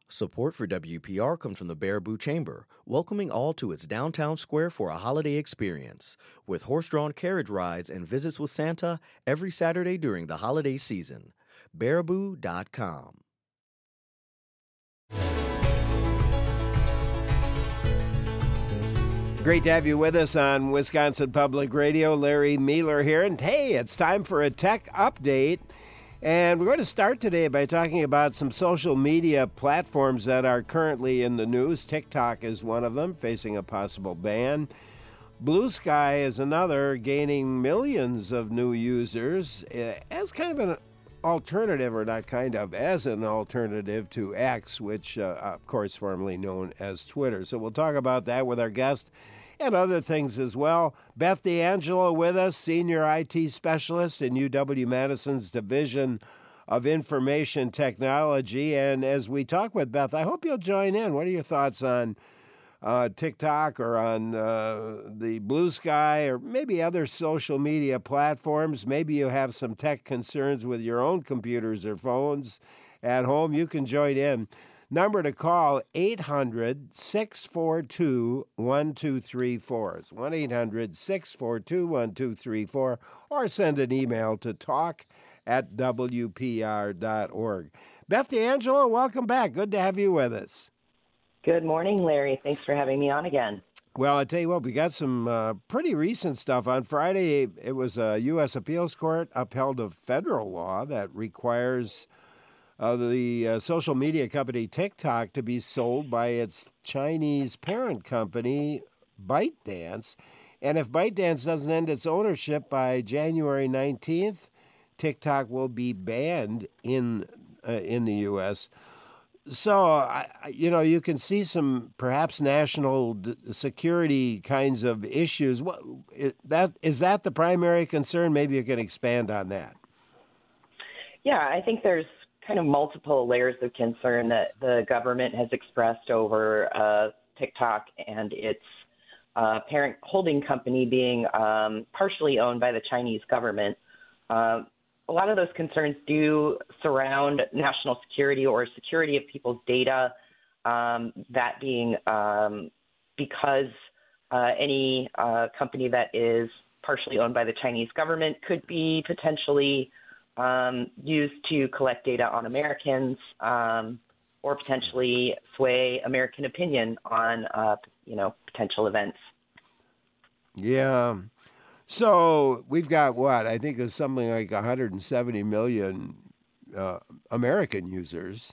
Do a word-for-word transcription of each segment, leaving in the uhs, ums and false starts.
Support for W P R comes from the Baraboo Chamber, welcoming all to its downtown square for a holiday experience, with horse-drawn carriage rides and visits with Santa every Saturday during the holiday season. Baraboo dot com. Great to have you with us on Wisconsin Public Radio. Larry Mueller here. And hey, it's time for a tech update. And we're going to start today by talking about some social media platforms that are currently in the news. TikTok is one of them, facing a possible ban. Blue Sky is another, gaining millions of new users as kind of an alternative, or not kind of, as an alternative to X, which, uh, of course, formerly known as Twitter. So we'll talk about that with our guest and other things as well. Beth D'Angelo with us, Senior I T Specialist in U W-Madison's Division of Information Technology. And as we talk with Beth, I hope you'll join in. What are your thoughts on uh, TikTok or on uh, the Blue Sky or maybe other social media platforms? Maybe you have some tech concerns with your own computers or phones at home. You can join in. Number to call, eight hundred, six four two, one two three four. It's one eight hundred, six four two, one two three four, or send an email to talk at W P R dot org. Beth D'Angelo, welcome back. Good to have you with us. Good morning, Larry. Thanks for having me on again. Well, I tell you what, we got some uh, pretty recent stuff. On Friday, it was a U S appeals court upheld a federal law that requires Uh, the uh, social media company TikTok to be sold by its Chinese parent company, ByteDance. And if ByteDance doesn't end its ownership by January nineteenth, TikTok will be banned in uh, in the U S. So, I, you know, you can see some perhaps national d- security kinds of issues. What, is that, is that the primary concern? Maybe you can expand on that. Yeah, I think there's kind of multiple layers of concern that the government has expressed over uh, TikTok and its uh, parent holding company being um, partially owned by the Chinese government. Uh, a lot of those concerns do surround national security or security of people's data, um, that being um, because uh, any uh, company that is partially owned by the Chinese government could be potentially Um, used to collect data on Americans, um, or potentially sway American opinion on, uh, you know, potential events. Yeah. So we've got what? I think it's something like one hundred seventy million uh, American users.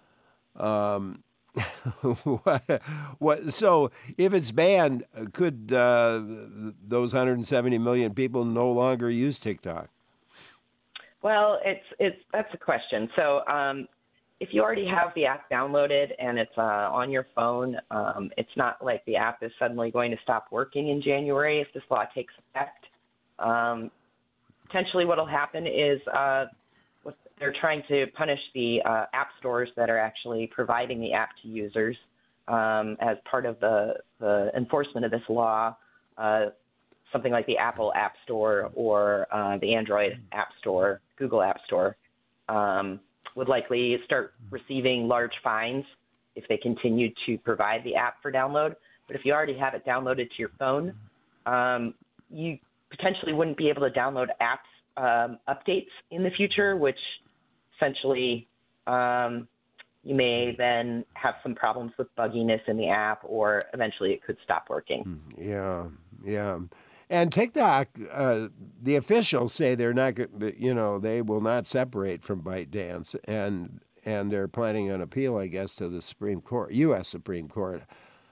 Um, what, what? So if it's banned, could uh, those one hundred seventy million people no longer use TikTok? Well, it's it's that's a question. So um, if you already have the app downloaded and it's uh, on your phone, um, it's not like the app is suddenly going to stop working in January if this law takes effect. Um, potentially what will happen is uh, what they're trying to punish the uh, app stores that are actually providing the app to users um, as part of the, the enforcement of this law. Uh, something like the Apple App Store or uh, the Android App Store, Google App Store, um, would likely start receiving large fines if they continue to provide the app for download. But if you already have it downloaded to your phone, um, you potentially wouldn't be able to download apps um, updates in the future, which essentially um, you may then have some problems with bugginess in the app, or eventually it could stop working. Yeah, yeah. And TikTok, uh, the officials say they're not, you know, they will not separate from ByteDance, and and they're planning an appeal, I guess, to the Supreme Court, U S Supreme Court.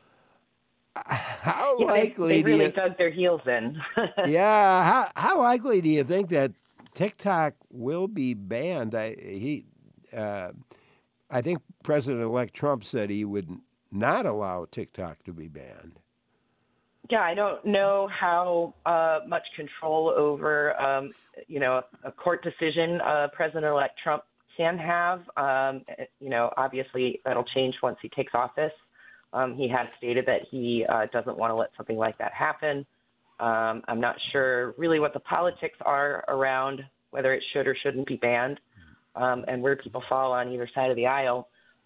How yeah, likely they, they really do you, dug their heels in. yeah, how how likely do you think that TikTok will be banned? I he, uh, I think President-elect Trump said he would not allow TikTok to be banned. Yeah, I don't know how uh, much control over, um, you know, a court decision uh, President-elect Trump can have. Um, you know, obviously that'll change once he takes office. Um, he has stated that he uh, doesn't want to let something like that happen. Um, I'm not sure really what the politics are around whether it should or shouldn't be banned, um, and where people fall on either side of the aisle.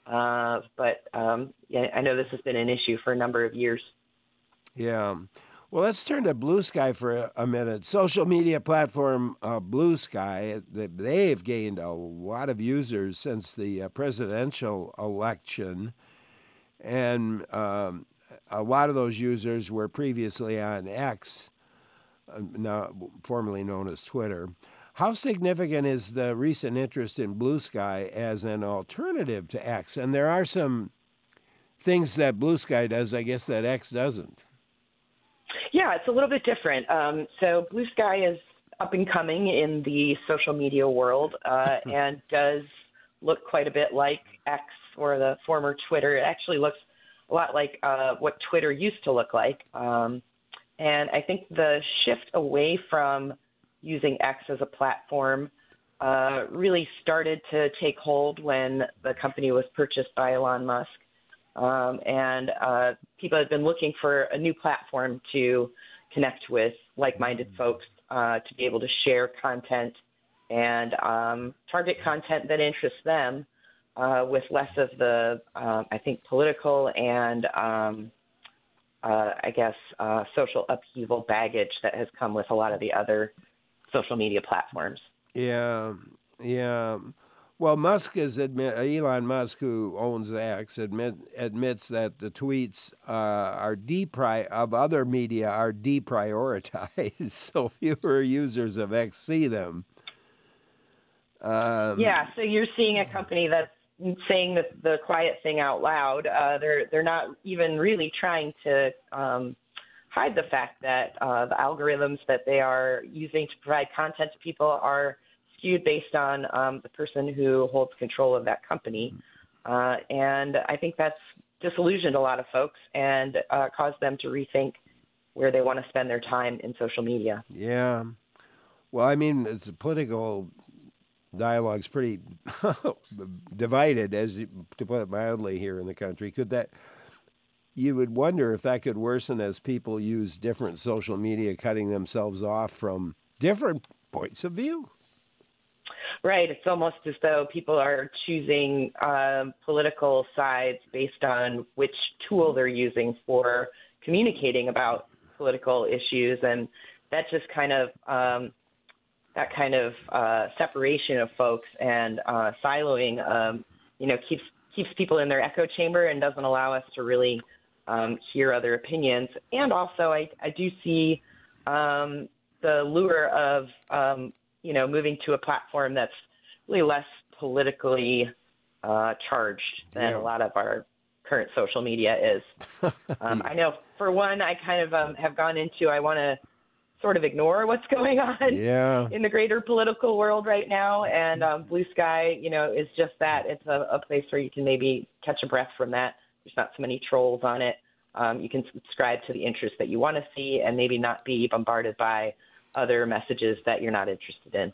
Uh, but um, yeah, I know this has been an issue for a number of years. Yeah. Well, let's turn to Blue Sky for a, a minute. Social media platform uh, Blue Sky, they've gained a lot of users since the uh, presidential election. And um, a lot of those users were previously on X, uh, now formerly known as Twitter. How significant is the recent interest in Blue Sky as an alternative to X? And there are some things that Blue Sky does, I guess, that X doesn't. Yeah, it's a little bit different. Um, so Blue Sky is up and coming in the social media world uh, and does look quite a bit like X or the former Twitter. It actually looks a lot like uh, what Twitter used to look like. Um, and I think the shift away from using X as a platform uh, really started to take hold when the company was purchased by Elon Musk. Um, and uh, people have been looking for a new platform to connect with like-minded folks, uh, to be able to share content and um, target content that interests them uh, with less of the, uh, I think, political and, um, uh, I guess, uh, social upheaval baggage that has come with a lot of the other social media platforms. Yeah, yeah. Well, Musk is admit Elon Musk, who owns X, admit admits that the tweets uh, are depri of other media are deprioritized, so fewer users of X see them. Um, yeah, so you're seeing a company that's saying that the quiet thing out loud. Uh, they're they're not even really trying to um, hide the fact that uh, the algorithms that they are using to provide content to people are skewed based on um, the person who holds control of that company. Uh, and I think that's disillusioned a lot of folks and uh, caused them to rethink where they want to spend their time in social media. Yeah. Well, I mean, it's a political dialogue's pretty divided, as you, to put it mildly, here in the country. Could that, you would wonder if that could worsen as people use different social media, cutting themselves off from different points of view. Right. It's almost as though people are choosing um, political sides based on which tool they're using for communicating about political issues. And that just kind of, um, that kind of uh, separation of folks and uh, siloing, um, you know, keeps, keeps people in their echo chamber and doesn't allow us to really um, hear other opinions. And also I, I do see um, the lure of, um, you know, moving to a platform that's really less politically uh, charged than Yeah. a lot of our current social media is. Um, I know, for one, I kind of um, have gone into, I want to sort of ignore what's going on Yeah. in the greater political world right now. And um, Blue Sky, you know, is just that. It's a, a place where you can maybe catch a breath from that. There's not so many trolls on it. Um, you can subscribe to the interests that you want to see and maybe not be bombarded by other messages that you're not interested in.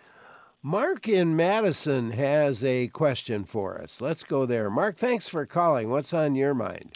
Mark in Madison has a question for us. Let's go there. Mark, thanks for calling. What's on your mind?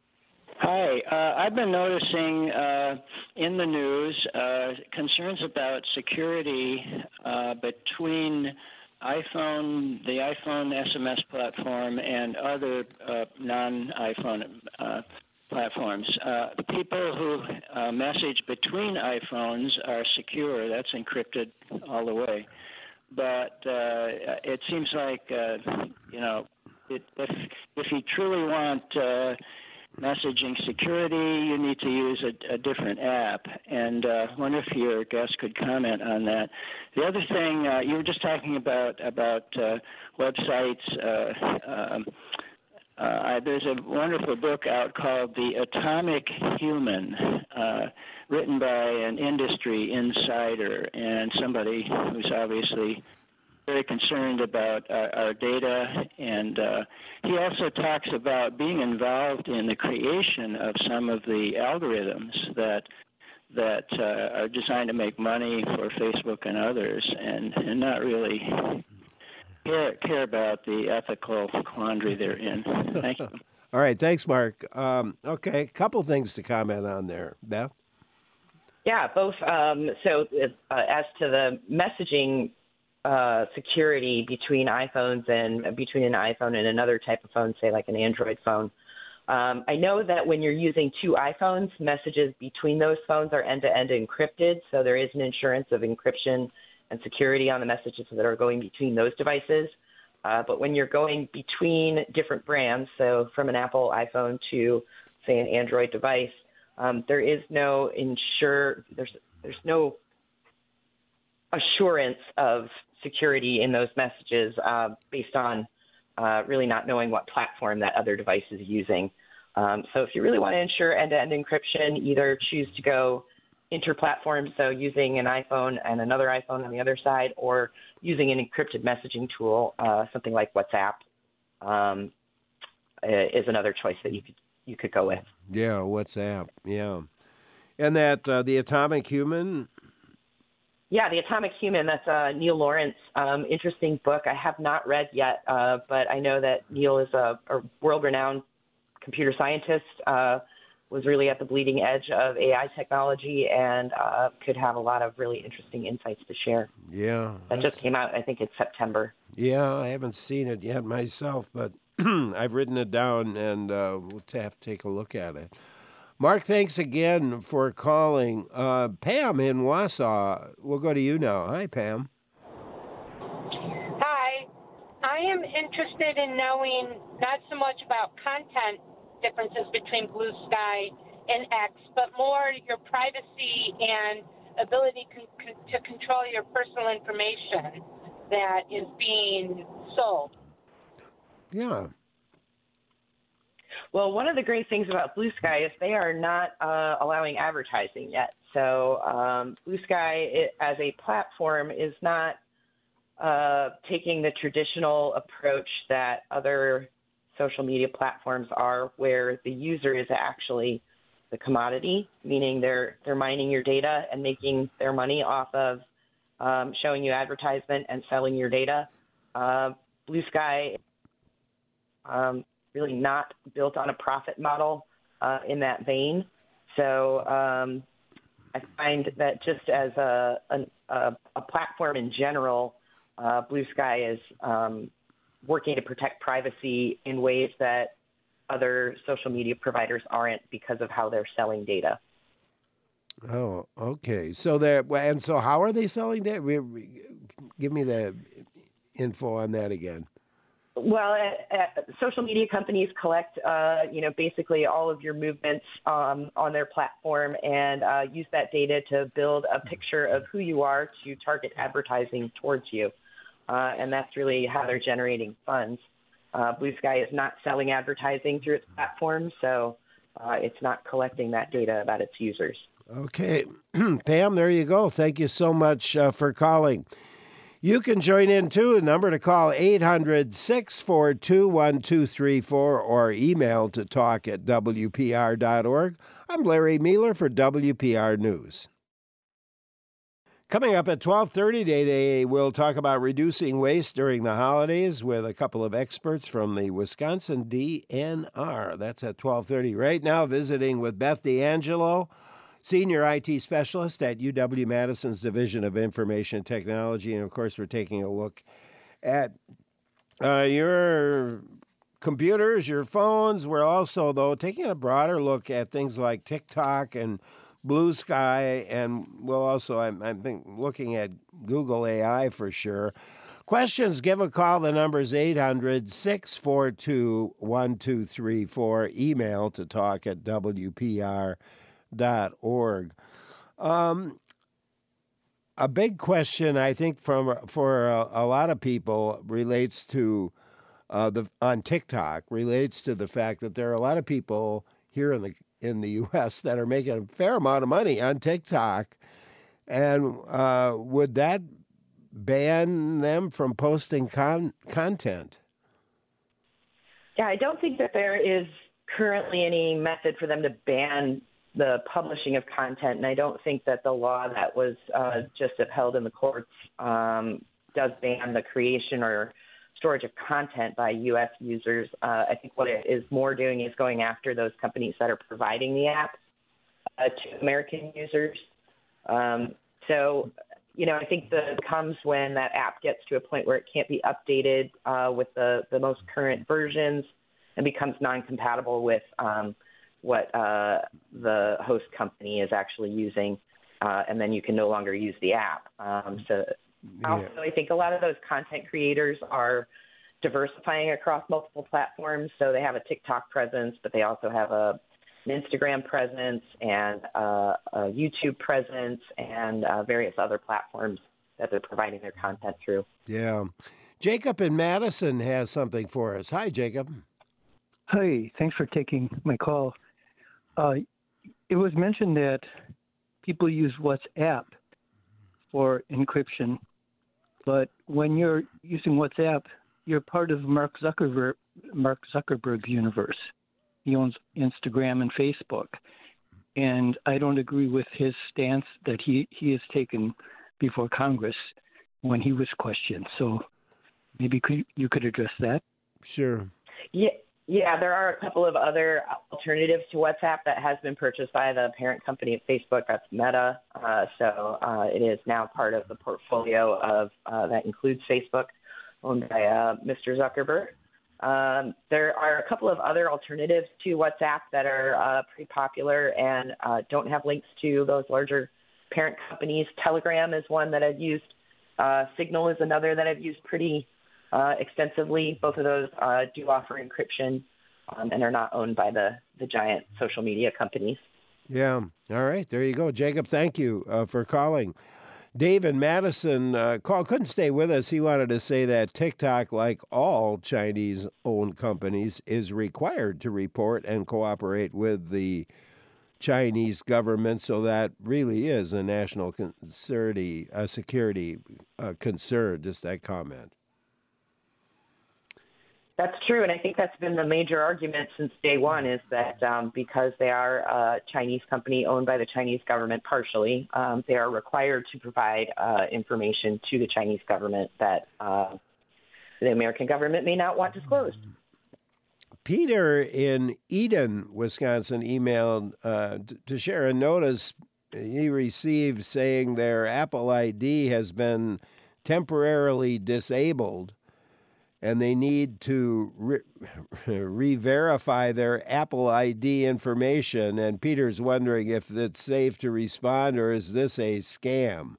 Hi. Uh, I've been noticing uh, in the news uh, concerns about security uh, between iPhone, the iPhone S M S platform, and other uh, non-iPhone uh, platforms. Uh, the people who uh, message between iPhones are secure. That's encrypted all the way. But uh, it seems like, uh, you know, it, if, if you truly want uh, messaging security, you need to use a, a different app. And I uh, wonder if your guest could comment on that. The other thing, uh, you were just talking about, about uh, websites. Uh, um, Uh, there's a wonderful book out called The Atomic Human, uh, written by an industry insider and somebody who's obviously very concerned about our, our data. And uh, he also talks about being involved in the creation of some of the algorithms that that uh, are designed to make money for Facebook and others, and, and not really Care, care about the ethical quandary they're in. Thank you. All right, thanks, Mark. Um, okay, a couple things to comment on there. Beth? Yeah, both. Um, so uh, as to the messaging uh, security between iPhones and between an iPhone and another type of phone, say like an Android phone. Um, I know that when you're using two iPhones, messages between those phones are end-to-end encrypted, so there is an insurance of encryption and security on the messages that are going between those devices. Uh, but when you're going between different brands, so from an Apple iPhone to, say, an Android device, um, there is no insure there's there's no assurance of security in those messages uh, based on uh, really not knowing what platform that other device is using. Um, so if you really want to ensure end-to-end encryption, either choose to go inter-platform, so using an iPhone and another iPhone on the other side, or using an encrypted messaging tool, uh, something like WhatsApp, um, is another choice that you could you could go with. Yeah, WhatsApp. Yeah, and that uh, the Atomic Human. Yeah, The Atomic Human. That's uh, Neil Lawrence. Um, interesting book. I have not read yet, uh, but I know that Neil is a, a world-renowned computer scientist. Uh, was really at the bleeding edge of A I technology and uh, could have a lot of really interesting insights to share. Yeah. That just came out, I think it's September. Yeah, I haven't seen it yet myself, but I've written it down and uh, we'll have to take a look at it. Mark, thanks again for calling. Uh, Pam in Wausau, we'll go to you now. Hi, Pam. Hi. I am interested in knowing not so much about content differences between Blue Sky and X, but more your privacy and ability con- to control your personal information that is being sold. Yeah. Well, one of the great things about Blue Sky is they are not uh, allowing advertising yet. So um, Blue Sky it, as a platform is not uh, taking the traditional approach that other social media platforms are, where the user is actually the commodity, meaning they're they're mining your data and making their money off of um, showing you advertisement and selling your data. Uh, Blue Sky um, really not built on a profit model uh, in that vein. So um, I find that just as a a, a platform in general, uh, Blue Sky is um, working to protect privacy in ways that other social media providers aren't because of how they're selling data. Oh, okay. So they're, and so how are they selling data? Give me the info on that again. Well, uh, uh, social media companies collect, uh, you know, basically all of your movements um, on their platform and uh, use that data to build a picture of who you are to target advertising towards you. Uh, and that's really how they're generating funds. Uh, Blue Sky is not selling advertising through its platform, so uh, it's not collecting that data about its users. Okay. Pam, there you go. Thank you so much uh, for calling. You can join in, too. The number to call, eight hundred, six four two, one two three four, or email to talk at W P R dot org. I'm Larry Mealer for W P R News. Coming up at twelve thirty today, we'll talk about reducing waste during the holidays with a couple of experts from the Wisconsin D N R. That's at twelve thirty. Right now, visiting with Beth D'Angelo, Senior I T Specialist at U W-Madison's Division of Information Technology. And, of course, we're taking a look at uh, your computers, your phones. We're also, though, taking a broader look at things like TikTok and Blue Sky, and we'll also, I'm, I'm looking at Google A I for sure. Questions, give a call. The number is eight hundred, six four two, one two three four. Email to talk at W P R dot org. Um, a big question, I think, from for a, a lot of people relates to uh, the on TikTok, relates to the fact that there are a lot of people here in the in the U S that are making a fair amount of money on TikTok. And uh, would that ban them from posting con- content? Yeah, I don't think that there is currently any method for them to ban the publishing of content, and I don't think that the law that was uh, just upheld in the courts um, does ban the creation or storage of content by U S users. Uh, I think what it is more doing is going after those companies that are providing the app uh, to American users. Um, so, you know, I think the comes when that app gets to a point where it can't be updated uh, with the, the most current versions and becomes non-compatible with um, what uh, the host company is actually using, uh, and then you can no longer use the app. Um, so yeah. Also, I think a lot of those content creators are diversifying across multiple platforms. So they have a TikTok presence, but they also have a an Instagram presence and uh, a YouTube presence and uh, various other platforms that they're providing their content through. Yeah. Jacob in Madison has something for us. Hi, Jacob. Hi, thanks for taking my call. Uh, it was mentioned that people use WhatsApp for encryption, but when you're using WhatsApp, you're part of Mark Zuckerberg, Mark Zuckerberg's universe. He owns Instagram and Facebook. And I don't agree with his stance that he, he has taken before Congress when he was questioned. So maybe could, you could address that. Sure. Yeah, yeah, there are a couple of other alternatives to WhatsApp that has been purchased by the parent company of Facebook. That's Meta. Uh, so uh, it is now part of the portfolio of uh, that includes Facebook, owned by uh, Mister Zuckerberg. Um, there are a couple of other alternatives to WhatsApp that are uh, pretty popular and uh, don't have links to those larger parent companies. Telegram is one that I've used. Uh, Signal is another that I've used pretty uh, extensively. Both of those uh, do offer encryption um, and are not owned by the, the giant social media companies. Yeah. All right. There you go. Jacob, thank you uh, for calling. Dave in Madison uh, call, couldn't stay with us. He wanted to say that TikTok, like all Chinese-owned companies, is required to report and cooperate with the Chinese government. So that really is a national security, uh, security uh, concern, just that comment. That's true, and I think that's been the major argument since day one is that um, because they are a Chinese company owned by the Chinese government partially, um, they are required to provide uh, information to the Chinese government that uh, the American government may not want disclosed. Peter in Eden, Wisconsin, emailed uh, to share a notice he received saying their Apple I D has been temporarily disabled, and they need to re- re-verify their Apple I D information. And Peter's wondering if it's safe to respond, or is this a scam?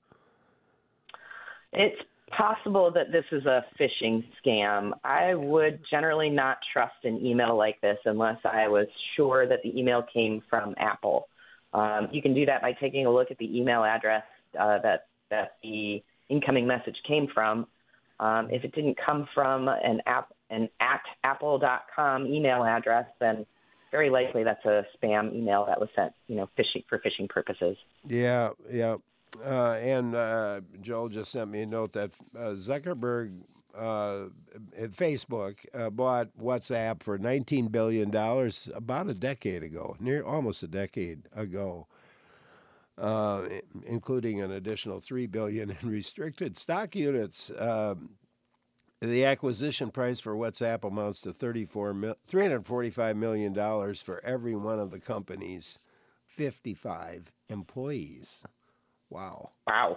It's possible that this is a phishing scam. I would generally not trust an email like this unless I was sure that the email came from Apple. Um, you can do that by taking a look at the email address uh, that, that the incoming message came from. Um, if it didn't come from an app, an at apple dot com email address, then very likely that's a spam email that was sent, you know, phishing for phishing purposes. Yeah, yeah. Uh, and uh, Joel just sent me a note that uh, Zuckerberg, uh, at Facebook, uh, bought WhatsApp for nineteen billion dollars about a decade ago, near almost a decade ago. Uh, including an additional three billion dollars in restricted stock units. Um, the acquisition price for WhatsApp amounts to thirty-four mil- three hundred forty-five million dollars for every one of the company's fifty-five employees. Wow. Wow.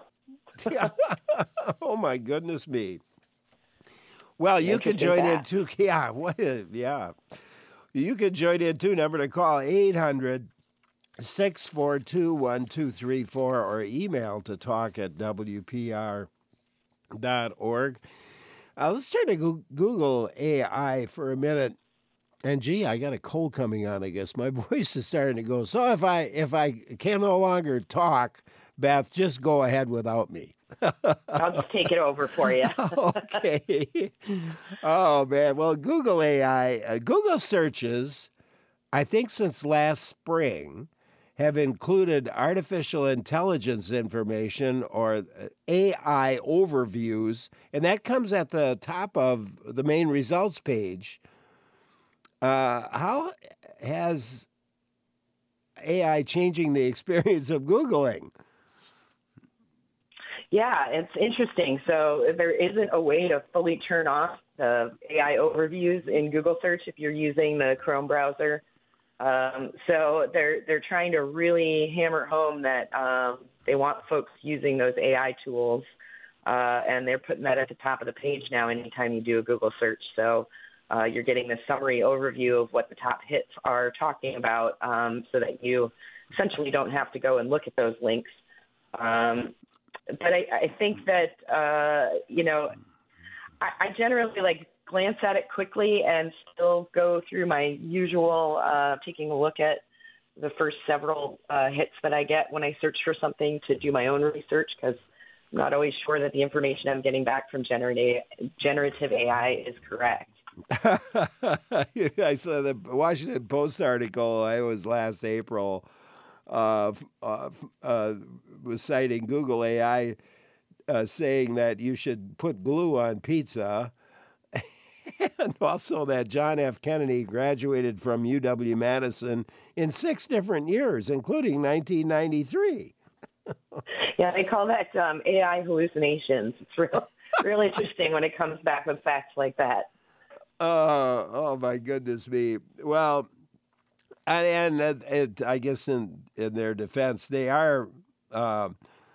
Oh, my goodness me. Well, you can join in too. Yeah, what, yeah. You can join in too. Number to call, eight hundred six four two, one two three four, or email to talk at W P R dot org. Uh, let's turn to Google A I for a minute. And gee, I got a cold coming on, I guess. My voice is starting to go. So if I if I can no longer talk, Beth, just go ahead without me. I'll just take it over for you. Okay. Oh, man. Well, Google A I, uh, Google searches, I think since last spring, have included artificial intelligence information or A I overviews, and that comes at the top of the main results page. Uh, how has A I changing the experience of Googling? Yeah, it's interesting. So there isn't a way to fully turn off the A I overviews in Google search if you're using the Chrome browser. Um, so they're they're trying to really hammer home that um, they want folks using those A I tools, uh, and they're putting that at the top of the page now anytime you do a Google search. So uh, you're getting this summary overview of what the top hits are talking about, um, so that you essentially don't have to go and look at those links. Um, but I, I think that, uh, you know, I, I generally like glance at it quickly and still go through my usual uh, taking a look at the first several uh, hits that I get when I search for something to do my own research, because I'm not always sure that the information I'm getting back from generative, generative A I is correct. I saw the Washington Post article, I was last April, uh, uh, uh, was citing Google A I uh, saying that you should put glue on pizza. And also that John F. Kennedy graduated from U W-Madison in six different years, including nineteen ninety-three. Yeah, they call that um, A I hallucinations. It's real, real interesting when it comes back with facts like that. Uh, oh, my goodness me. Well, and, and it, I guess in, in their defense, they are uh,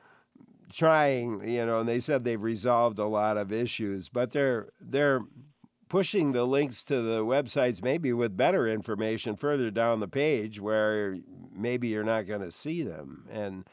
trying, you know, and they said they've resolved a lot of issues, but they're they're pushing the links to the websites maybe with better information further down the page where maybe you're not going to see them. And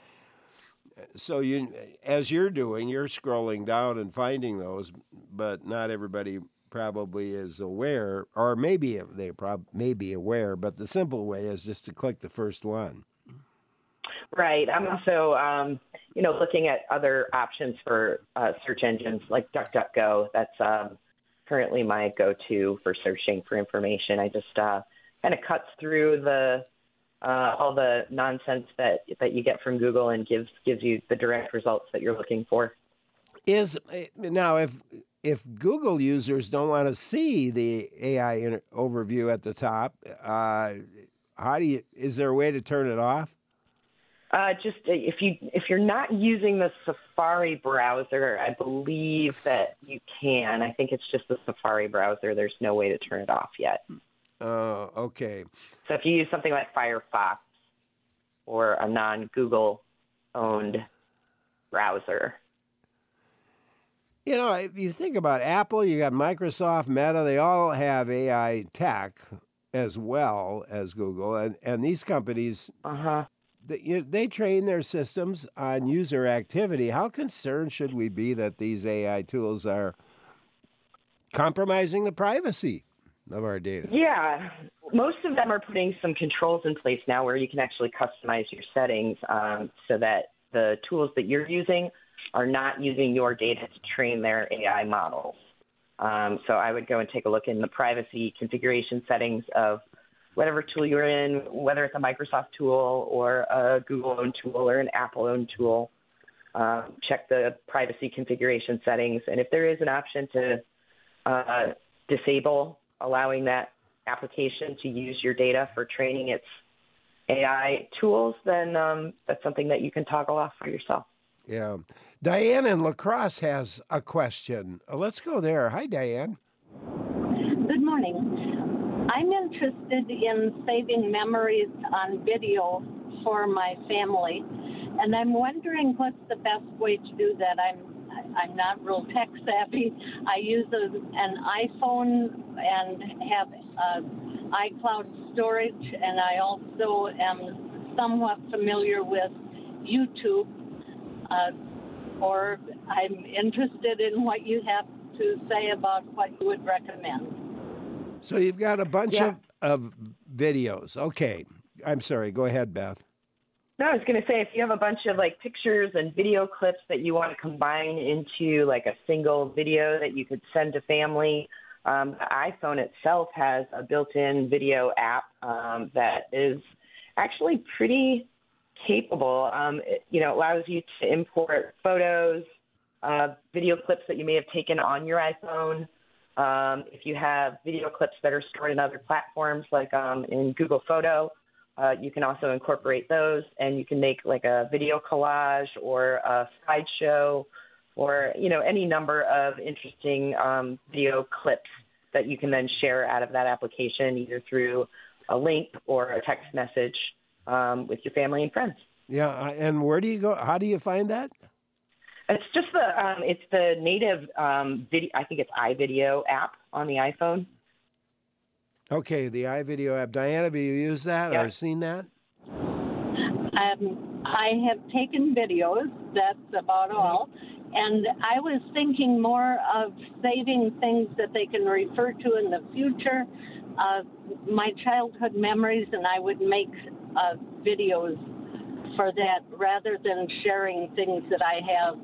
so you, as you're doing, you're scrolling down and finding those, but not everybody probably is aware, or maybe they prob- may be aware, but the simple way is just to click the first one. Right. I'm also, um, you know, looking at other options for uh, search engines like DuckDuckGo. That's um, currently my go-to for searching for information. I just uh, kind of cuts through the uh, all the nonsense that that you get from Google and gives gives you the direct results that you're looking for. Is now if if Google users don't want to see the A I inter- overview at the top, uh, how do you? Is there a way to turn it off? Uh, just if you if you're not using the Safari browser, I believe that you can. I think it's just the Safari browser. There's no way to turn it off yet. Oh, uh, okay. So if you use something like Firefox or a non-Google owned browser. You know, if you think about Apple, you got Microsoft, Meta, they all have A I tech as well as Google, and, and these companies, uh-huh. they, you, they train their systems on user activity. How concerned should we be that these A I tools are compromising the privacy of our data? Yeah, most of them are putting some controls in place now where you can actually customize your settings um, so that the tools that you're using are not using your data to train their A I models. Um, so I would go and take a look in the privacy configuration settings of whatever tool you're in, whether it's a Microsoft tool or a Google-owned tool or an Apple-owned tool. Um, check the privacy configuration settings. And if there is an option to uh, disable allowing that application to use your data for training its A I tools, then um, that's something that you can toggle off for yourself. Yeah. Diane in La Crosse has a question. Uh, let's go there. Hi, Diane. Good morning. I'm interested in saving memories on video for my family, and I'm wondering what's the best way to do that. I'm I'm not real tech savvy. I use a, an iPhone and have uh, iCloud storage, and I also am somewhat familiar with YouTube. Uh, or I'm interested in what you have to say about what you would recommend. So you've got a bunch Yeah. of, of videos. Okay. I'm sorry. Go ahead, Beth. No, I was going to say, if you have a bunch of like pictures and video clips that you want to combine into like a single video that you could send to family, um, the iPhone itself has a built-in video app um, that is actually pretty capable. Um, it, you know, allows you to import photos, uh, video clips that you may have taken on your iPhone. Um, if you have video clips that are stored in other platforms, like um, in Google Photo, uh, you can also incorporate those, and you can make like a video collage or a slideshow, or you know, any number of interesting um, video clips that you can then share out of that application, either through a link or a text message um, with your family and friends. Yeah, uh, and where do you go? How do you find that? It's just the um, it's the native um, video. I think it's iVideo app on the iPhone. Okay, the iVideo app. Diana, have you used that Yeah. or seen that? Um, I have taken videos, that's about all. And I was thinking more of saving things that they can refer to in the future, uh, my childhood memories, and I would make uh, videos for that rather than sharing things that I have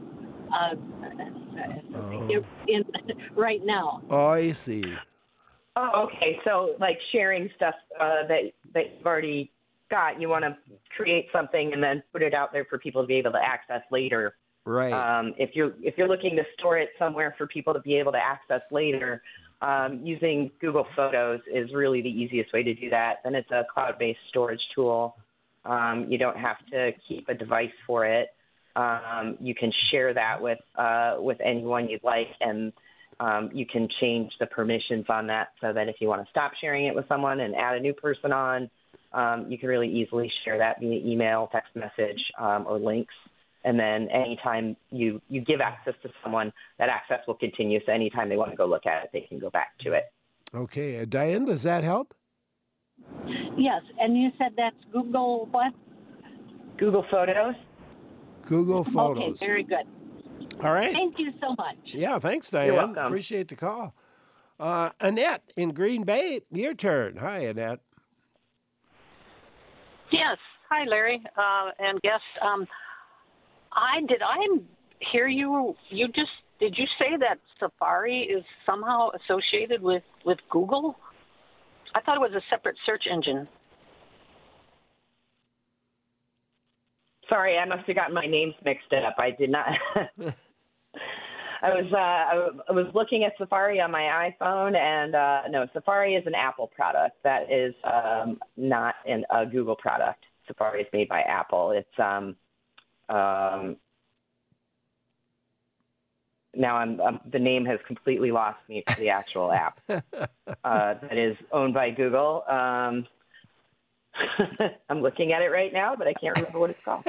uh, Oh. in, in right now. Oh, I see. Oh, okay. So like sharing stuff uh, that that you've already got, you want to create something and then put it out there for people to be able to access later. Right. Um, if you're if you're looking to store it somewhere for people to be able to access later, um, using Google Photos is really the easiest way to do that. Then it's a cloud-based storage tool. Um, you don't have to keep a device for it. Um, you can share that with uh, with anyone you'd like, and um, you can change the permissions on that so that if you want to stop sharing it with someone and add a new person on, um, you can really easily share that via email, text message, um, or links. And then anytime you, you give access to someone, that access will continue. So anytime they want to go look at it, they can go back to it. Okay. Uh, Diane, does that help? Yes, and you said that's Google what? Google Photos. Google Photos. Okay, very good. All right. Thank you so much. Yeah, thanks, Diane. You're welcome. Appreciate the call. Uh, Annette in Green Bay, your turn. Hi, Annette. Yes. Hi, Larry, uh, and guest. Um, I did I hear you? You just did you say that Safari is somehow associated with, with Google? I thought it was a separate search engine. Sorry, I must have gotten my names mixed up. I did not. I was uh, I was looking at Safari on my iPhone, and uh, no, Safari is an Apple product. That is um, not an, a Google product. Safari is made by Apple. It's um, um, now I'm, I'm the name has completely lost me for the actual app uh, that is owned by Google. Um, I'm looking at it right now, but I can't remember what it's called.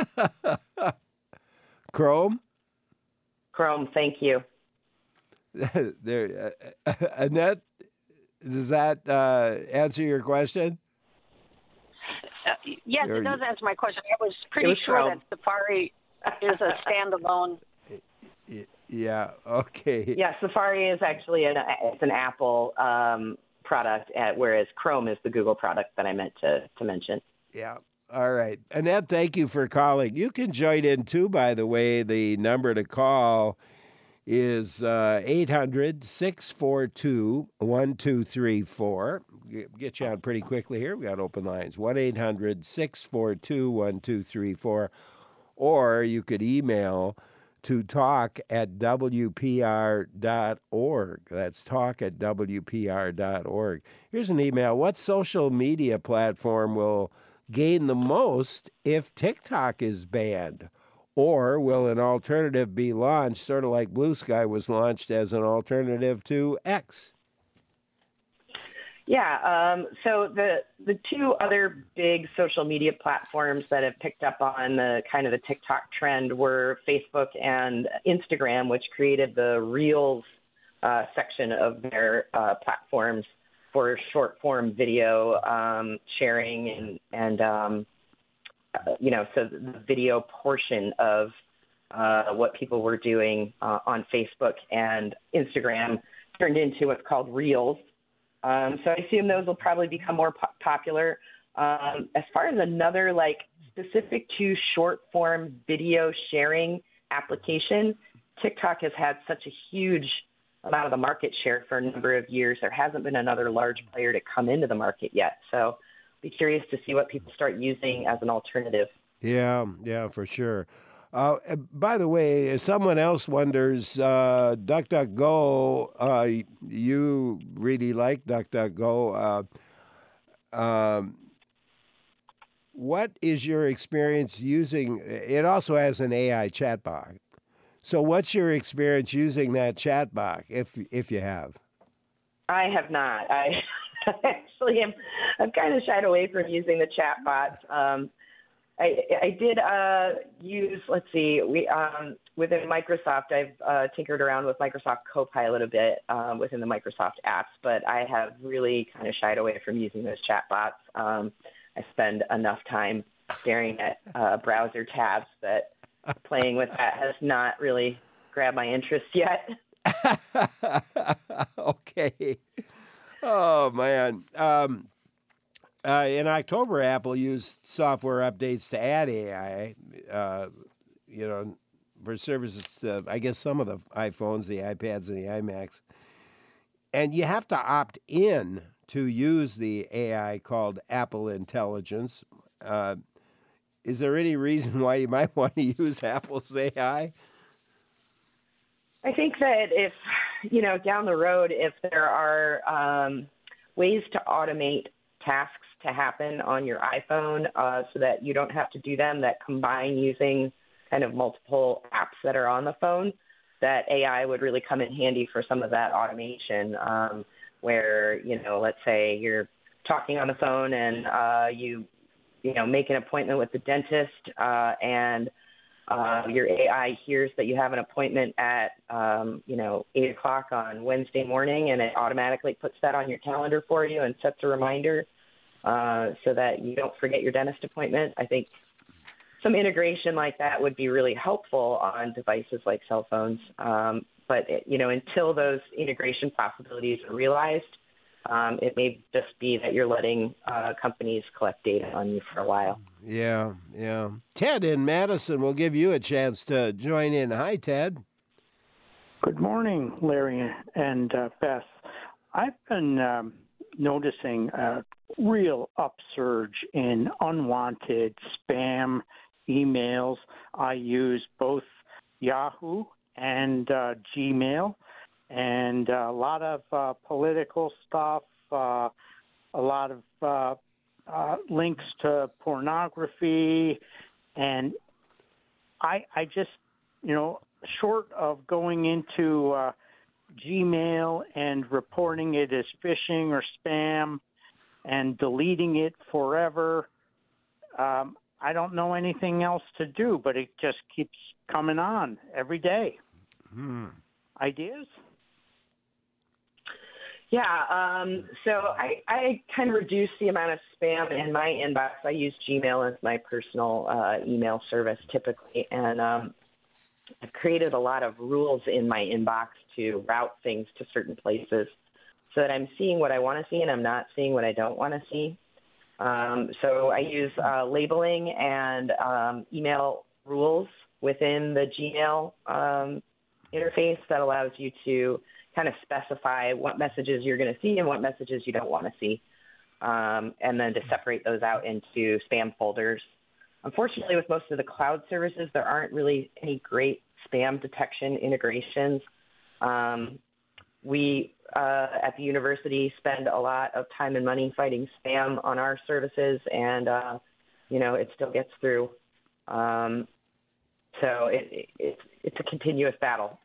Chrome? Chrome, thank you. there, uh, Annette, does that uh, answer your question? Uh, yes, There it does you- answer my question. I was pretty was sure Chrome. that Safari is a standalone. Y- Yeah, okay. Yeah, Safari is actually an it's an Apple um, product, at, whereas Chrome is the Google product that I meant to, to mention. Yeah. All right. Annette, thank you for calling. You can join in too, by the way. The number to call is uh, eight hundred, six four two, one two three four. Get you on pretty quickly here. We got open lines. one eight hundred, six four two, one two three four. Or you could email to talk at W P R dot org. That's talk at W P R dot org. Here's an email. What social media platform will gain the most if TikTok is banned? Or will an alternative be launched, sort of like Blue Sky was launched as an alternative to X? Yeah, um, so the the two other big social media platforms that have picked up on the kind of the TikTok trend were Facebook and Instagram, which created the Reels uh, section of their uh, platforms for short form video um, sharing and and um, uh, you know, so the video portion of uh, what people were doing uh, on Facebook and Instagram turned into what's called Reels. Um, so I assume those will probably become more po- popular. Um, as far as another like specific to short form video sharing application, TikTok has had such a huge amount of the market share for a number of years. There hasn't been another large player to come into the market yet. So be curious to see what people start using as an alternative. Yeah, yeah, for sure. Uh, by the way, if someone else wonders, uh, DuckDuckGo, uh, you really like DuckDuckGo. Uh, um, what is your experience using? It also has an A I chatbot. So, what's your experience using that chatbot, if if you have? I have not. I actually am. I'm kind of shied away from using the chatbots. Um, I, I did uh, use, let's see, we um, within Microsoft, I've uh, tinkered around with Microsoft Copilot a bit um, within the Microsoft apps, but I have really kind of shied away from using those chatbots. Um, I spend enough time staring at uh, browser tabs that playing with that has not really grabbed my interest yet. Okay. Oh, man. Um, Uh, in October, Apple used software updates to add A I, uh, you know, for services to, I guess, some of the iPhones, the iPads, and the iMacs. And you have to opt in to use the A I called Apple Intelligence. Uh, is there any reason why you might want to use Apple's A I? I think that if, you know, down the road, if there are um, ways to automate tasks to happen on your iPhone uh, so that you don't have to do them, that combine using kind of multiple apps that are on the phone, that A I would really come in handy for some of that automation um, where, you know, let's say you're talking on the phone and uh, you, you know, make an appointment with the dentist uh, and uh, your A I hears that you have an appointment at, um, you know, eight o'clock on Wednesday morning, and it automatically puts that on your calendar for you and sets a reminder. Uh, so that you don't forget your dentist appointment. I think some integration like that would be really helpful on devices like cell phones. Um, but, it, you know, until those integration possibilities are realized, um, it may just be that you're letting uh, companies collect data on you for a while. Yeah, yeah. Ted in Madison will give you a chance to join in. Hi, Ted. Good morning, Larry and uh, Beth. I've been um, noticing a real upsurge in unwanted spam emails. I use both Yahoo and uh, Gmail, and a lot of uh, political stuff, uh, a lot of uh, uh, links to pornography, and I, I just, you know, short of going into uh, Gmail and reporting it as phishing or spam and deleting it forever, um, I don't know anything else to do, but it just keeps coming on every day. Hmm. Ideas? Yeah, um, so I, I kind of reduce the amount of spam in my inbox. I use Gmail as my personal uh, email service typically, and um, I've created a lot of rules in my inbox to route things to certain places so that I'm seeing what I want to see and I'm not seeing what I don't want to see. Um, so I use uh, labeling and um, email rules within the Gmail um, interface that allows you to kind of specify what messages you're going to see and what messages you don't want to see, um, and then to separate those out into spam folders. Unfortunately, with most of the cloud services, there aren't really any great spam detection integrations. Um, we uh, at the university spend a lot of time and money fighting spam on our services, and uh, you know it still gets through. Um, so it, it, it's it's a continuous battle.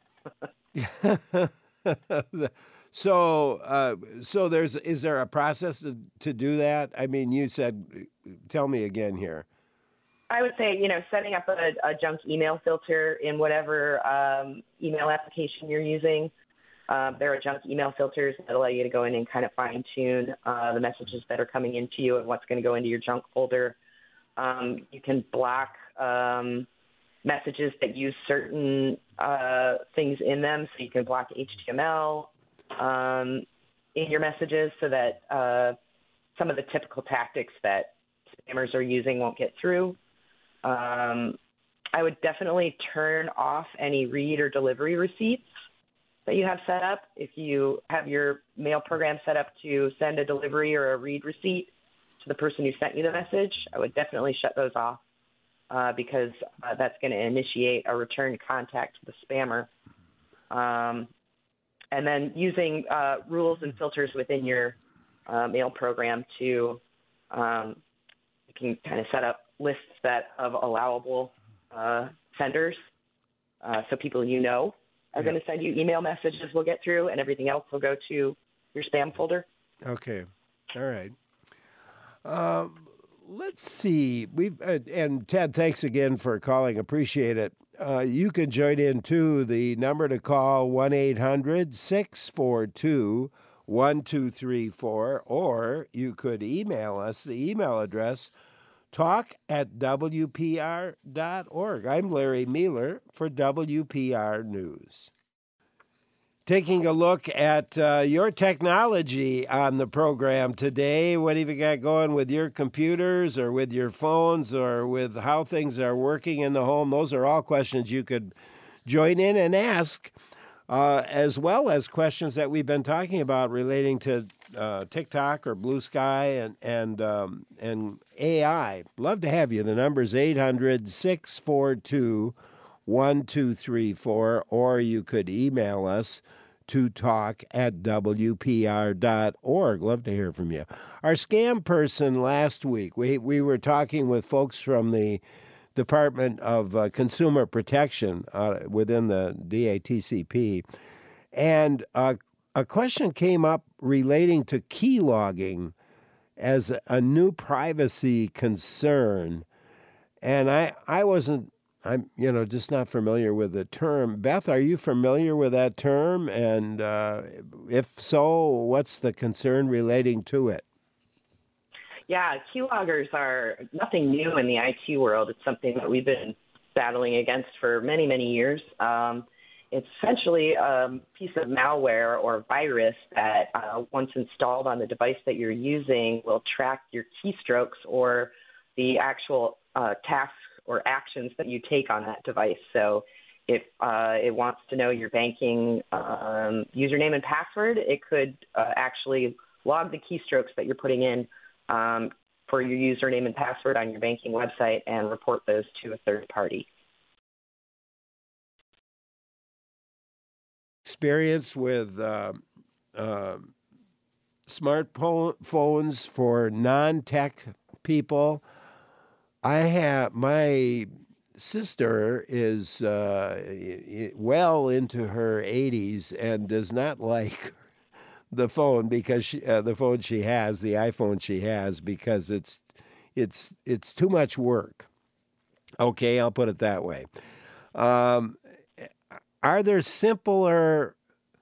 so, uh, so there's is there a process to, to do that? I mean, you said, tell me again here. I would say, you know, setting up a, a junk email filter in whatever um, email application you're using. Uh, there are junk email filters that allow you to go in and kind of fine tune uh, the messages that are coming into you and what's going to go into your junk folder. Um, you can block um, messages that use certain uh, things in them. So you can block H T M L um, in your messages so that uh, some of the typical tactics that spammers are using won't get through. Um, I would definitely turn off any read or delivery receipts that you have set up. If you have your mail program set up to send a delivery or a read receipt to the person who sent you the message, I would definitely shut those off uh, because uh, that's going to initiate a return contact to the spammer. Um, and then using uh, rules and filters within your uh, mail program to um, you can kind of set up lists that of allowable uh, senders, uh, so people you know are yeah. going to send you email messages will get through, and everything else will go to your spam folder. Okay, all right. Uh, let's see. We've uh, and Ted, thanks again for calling. Appreciate it. Uh, you can join in too. The number to call one eight hundred six four two one two three four, or you could email us. The email address talk at w p r dot org. I'm Larry Mealer for W P R News. Taking a look at uh, your technology on the program today. What have you got going with your computers or with your phones or with how things are working in the home? Those are all questions you could join in and ask, uh, as well as questions that we've been talking about relating to uh, TikTok or Blue Sky and and um, and A I. Love to have you. The number is eight hundred six four two one two three four, or you could email us to talk at w p r dot org. Love to hear from you. Our scam person last week, we we were talking with folks from the Department of uh, Consumer Protection uh, within the D A T C P, and uh, a question came up relating to key logging as a new privacy concern, and I, I wasn't I'm, you know, just not familiar with the term. Beth, are you familiar with that term? And uh, if so, what's the concern relating to it? Yeah, keyloggers are nothing new in the I T world. It's something that we've been battling against for many, many years. Um, it's essentially a piece of malware or virus that uh, once installed on the device that you're using will track your keystrokes or the actual uh, tasks or actions that you take on that device. So if uh, it wants to know your banking um, username and password, it could uh, actually log the keystrokes that you're putting in um, for your username and password on your banking website and report those to a third party. Experience with uh, uh, smartphones for non-tech people. I have, my sister is uh, well into her eighties and does not like the phone because she, uh, the phone she has, the iPhone she has, because it's it's it's too much work. Okay, I'll put it that way. Um, are there simpler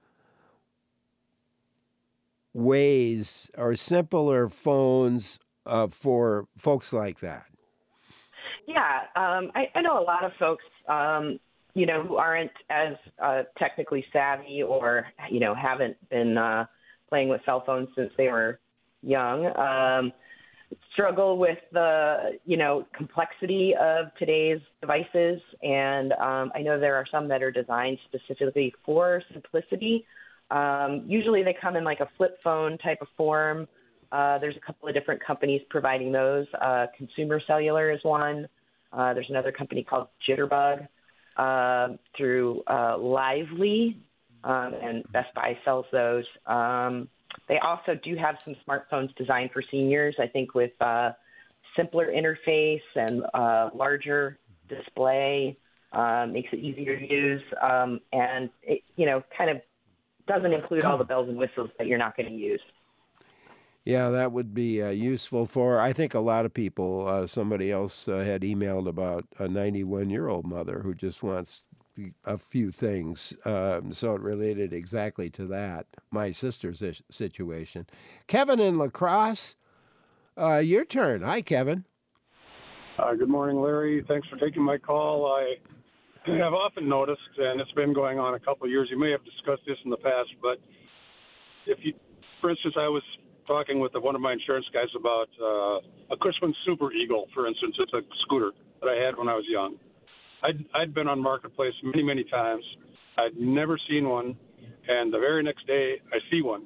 ways or simpler phones uh, for folks like that? Yeah, um, I, I know a lot of folks, um, you know, who aren't as uh, technically savvy or, you know, haven't been uh, playing with cell phones since they were young, um, struggle with the, you know, complexity of today's devices. And um, I know there are some that are designed specifically for simplicity. Um, usually they come in like a flip phone type of form. Uh, there's a couple of different companies providing those. Uh, Consumer Cellular is one. Uh, there's another company called Jitterbug uh, through uh, Lively, um, and Best Buy sells those. Um, they also do have some smartphones designed for seniors, I think, with uh, simpler interface and uh, larger display. Uh, makes it easier to use, um, and it, you know, kind of doesn't include all the bells and whistles that you're not going to use. Yeah, that would be uh, useful for, I think, a lot of people. Uh, somebody else uh, had emailed about a ninety-one-year-old mother who just wants a few things. Um, so it related exactly to that, my sister's situation. Kevin in La Crosse, uh, your turn. Hi, Kevin. Uh, good morning, Larry. Thanks for taking my call. I have often noticed, and it's been going on a couple of years, you may have discussed this in the past, but if you, for instance, I was talking with one of my insurance guys about uh, a Cushman Super Eagle, for instance. It's a scooter that I had when I was young. I'd, I'd been on Marketplace many, many times. I'd never seen one, and the very next day I see one.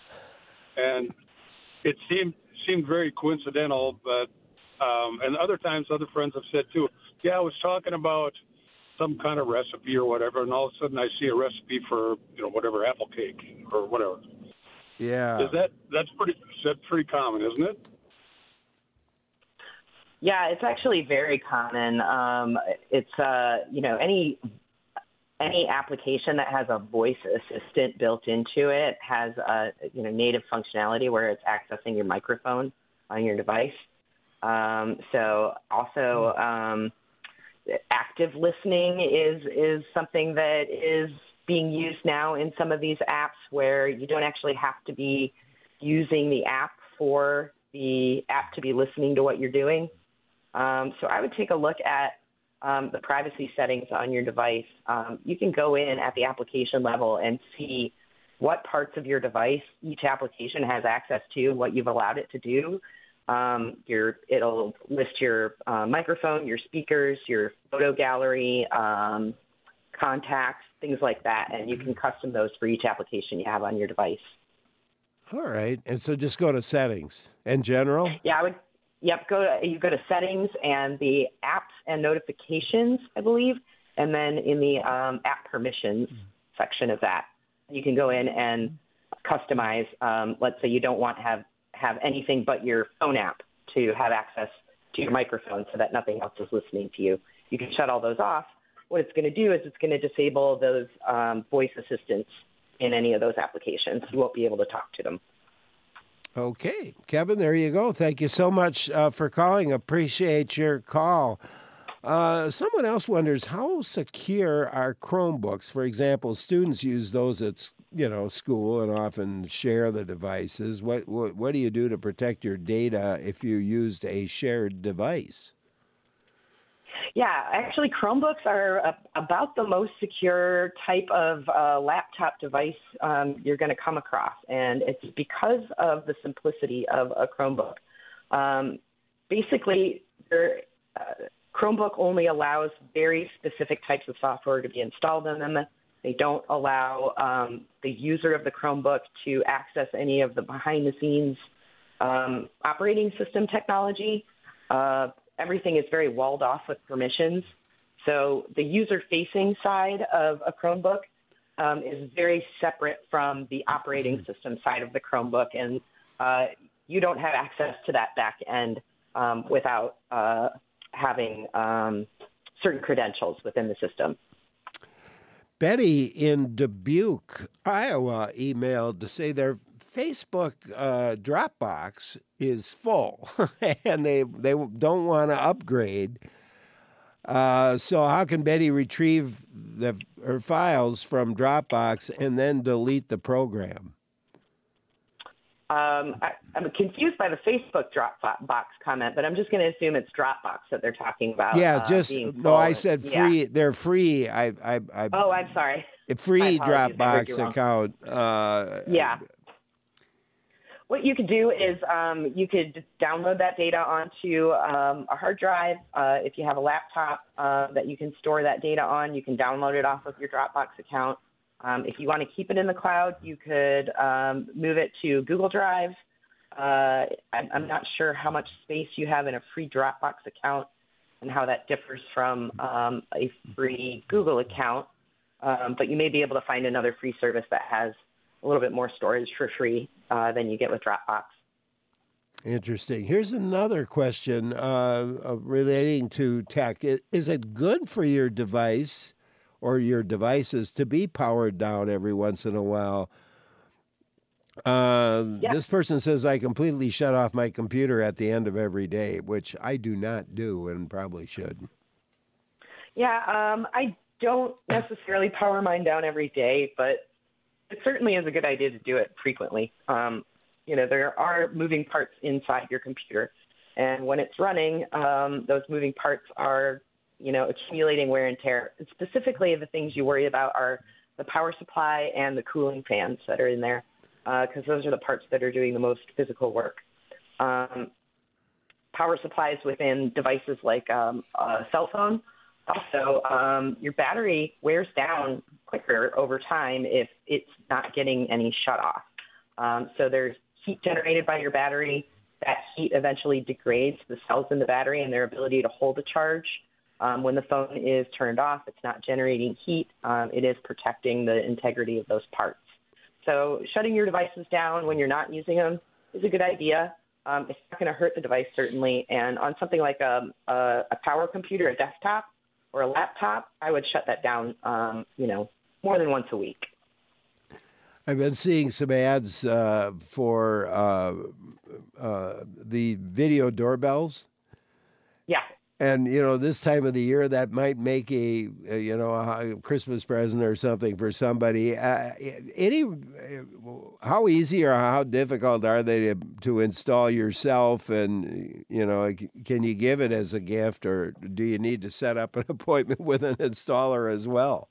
And it seemed seemed very coincidental, but um, and other times other friends have said too, yeah, I was talking about some kind of recipe or whatever, and all of a sudden I see a recipe for, you know, whatever, apple cake or whatever. Yeah. Is that that's pretty that's pretty common, isn't it? Yeah, it's actually very common. Um, it's uh, you know, any any application that has a voice assistant built into it has a, you know, native functionality where it's accessing your microphone on your device. Uh, Um, so also um, active listening is is something that is being used now in some of these apps where you don't actually have to be using the app for the app to be listening to what you're doing. Um, so I would take a look at um, the privacy settings on your device. Um, you can go in at the application level and see what parts of your device each application has access to, what you've allowed it to do. Um, your, it'll list your uh, microphone, your speakers, your photo gallery, um, contacts, things like that, and you can custom those for each application you have on your device. All right, and so just go to settings and general? Yeah, I would. Yep, go to, you go to settings and the apps and notifications, I believe, and then in the um, app permissions section of that, you can go in and customize. Um, let's say you don't want to have, have anything but your phone app to have access to your microphone so that nothing else is listening to you. You can shut all those off. What it's going to do is it's going to disable those um, voice assistants in any of those applications. You won't be able to talk to them. Okay. Kevin, there you go. Thank you so much uh, for calling. Appreciate your call. Uh, someone else wonders, how secure are Chromebooks? For example, students use those at you know school and often share the devices. What, what, what do you do to protect your data if you used a shared device? Yeah, actually, Chromebooks are a, about the most secure type of uh, laptop device um, you're going to come across, and it's because of the simplicity of a Chromebook. Um, basically, there, uh, Chromebook only allows very specific types of software to be installed in them. They don't allow um, the user of the Chromebook to access any of the behind-the-scenes um, operating system technology. Uh, Everything is very walled off with permissions. So the user-facing side of a Chromebook um, is very separate from the operating system side of the Chromebook, and uh, you don't have access to that back end um, without uh, having um, certain credentials within the system. Betty in Dubuque, Iowa, emailed to say their Facebook uh, Dropbox is full, and they they don't want to upgrade. Uh, so how can Betty retrieve the, her files from Dropbox and then delete the program? Um, I, I'm confused by the Facebook Dropbox comment, but I'm just going to assume it's Dropbox that they're talking about. Yeah, uh, just being no. I full. said free. Yeah. They're free. I I I. Oh, I'm sorry. A free My apologies. I heard Dropbox you wrong. account. Uh, Yeah. What you could do is um, you could download that data onto um, a hard drive. Uh, if you have a laptop uh, that you can store that data on, you can download it off of your Dropbox account. Um, if you want to keep it in the cloud, you could um, move it to Google Drive. Uh, I'm, I'm not sure how much space you have in a free Dropbox account and how that differs from um, a free Google account, um, but you may be able to find another free service that has a little bit more storage for free uh, than you get with Dropbox. Interesting. Here's another question uh, uh, relating to tech. Is it good for your device or your devices to be powered down every once in a while? Uh, yeah. This person says, I completely shut off my computer at the end of every day, which I do not do and probably should. Yeah, um, I don't necessarily power mine down every day, but it certainly is a good idea to do it frequently. Um, you know, there are moving parts inside your computer, and when it's running, um, those moving parts are, you know, accumulating wear and tear. And specifically, the things you worry about are the power supply and the cooling fans that are in there, because uh, those are the parts that are doing the most physical work. Um, power supplies within devices like um, a cell phone. Also, um, your battery wears down quicker over time if it's not getting any shut off. Um, so there's heat generated by your battery. That heat eventually degrades the cells in the battery and their ability to hold a charge. Um, when the phone is turned off, it's not generating heat. Um, it is protecting the integrity of those parts. So shutting your devices down when you're not using them is a good idea. Um, it's not going to hurt the device, certainly. And on something like a, a, a power computer, a desktop, or a laptop, I would shut that down, um, you know, more than once a week. I've been seeing some ads uh, for uh, uh, the video doorbells Yeah. And, you know, this time of the year, that might make a, a you know, a Christmas present or something for somebody. Uh, any, how easy or how difficult are they to, to install yourself? And, you know, can you give it as a gift, or do you need to set up an appointment with an installer as well?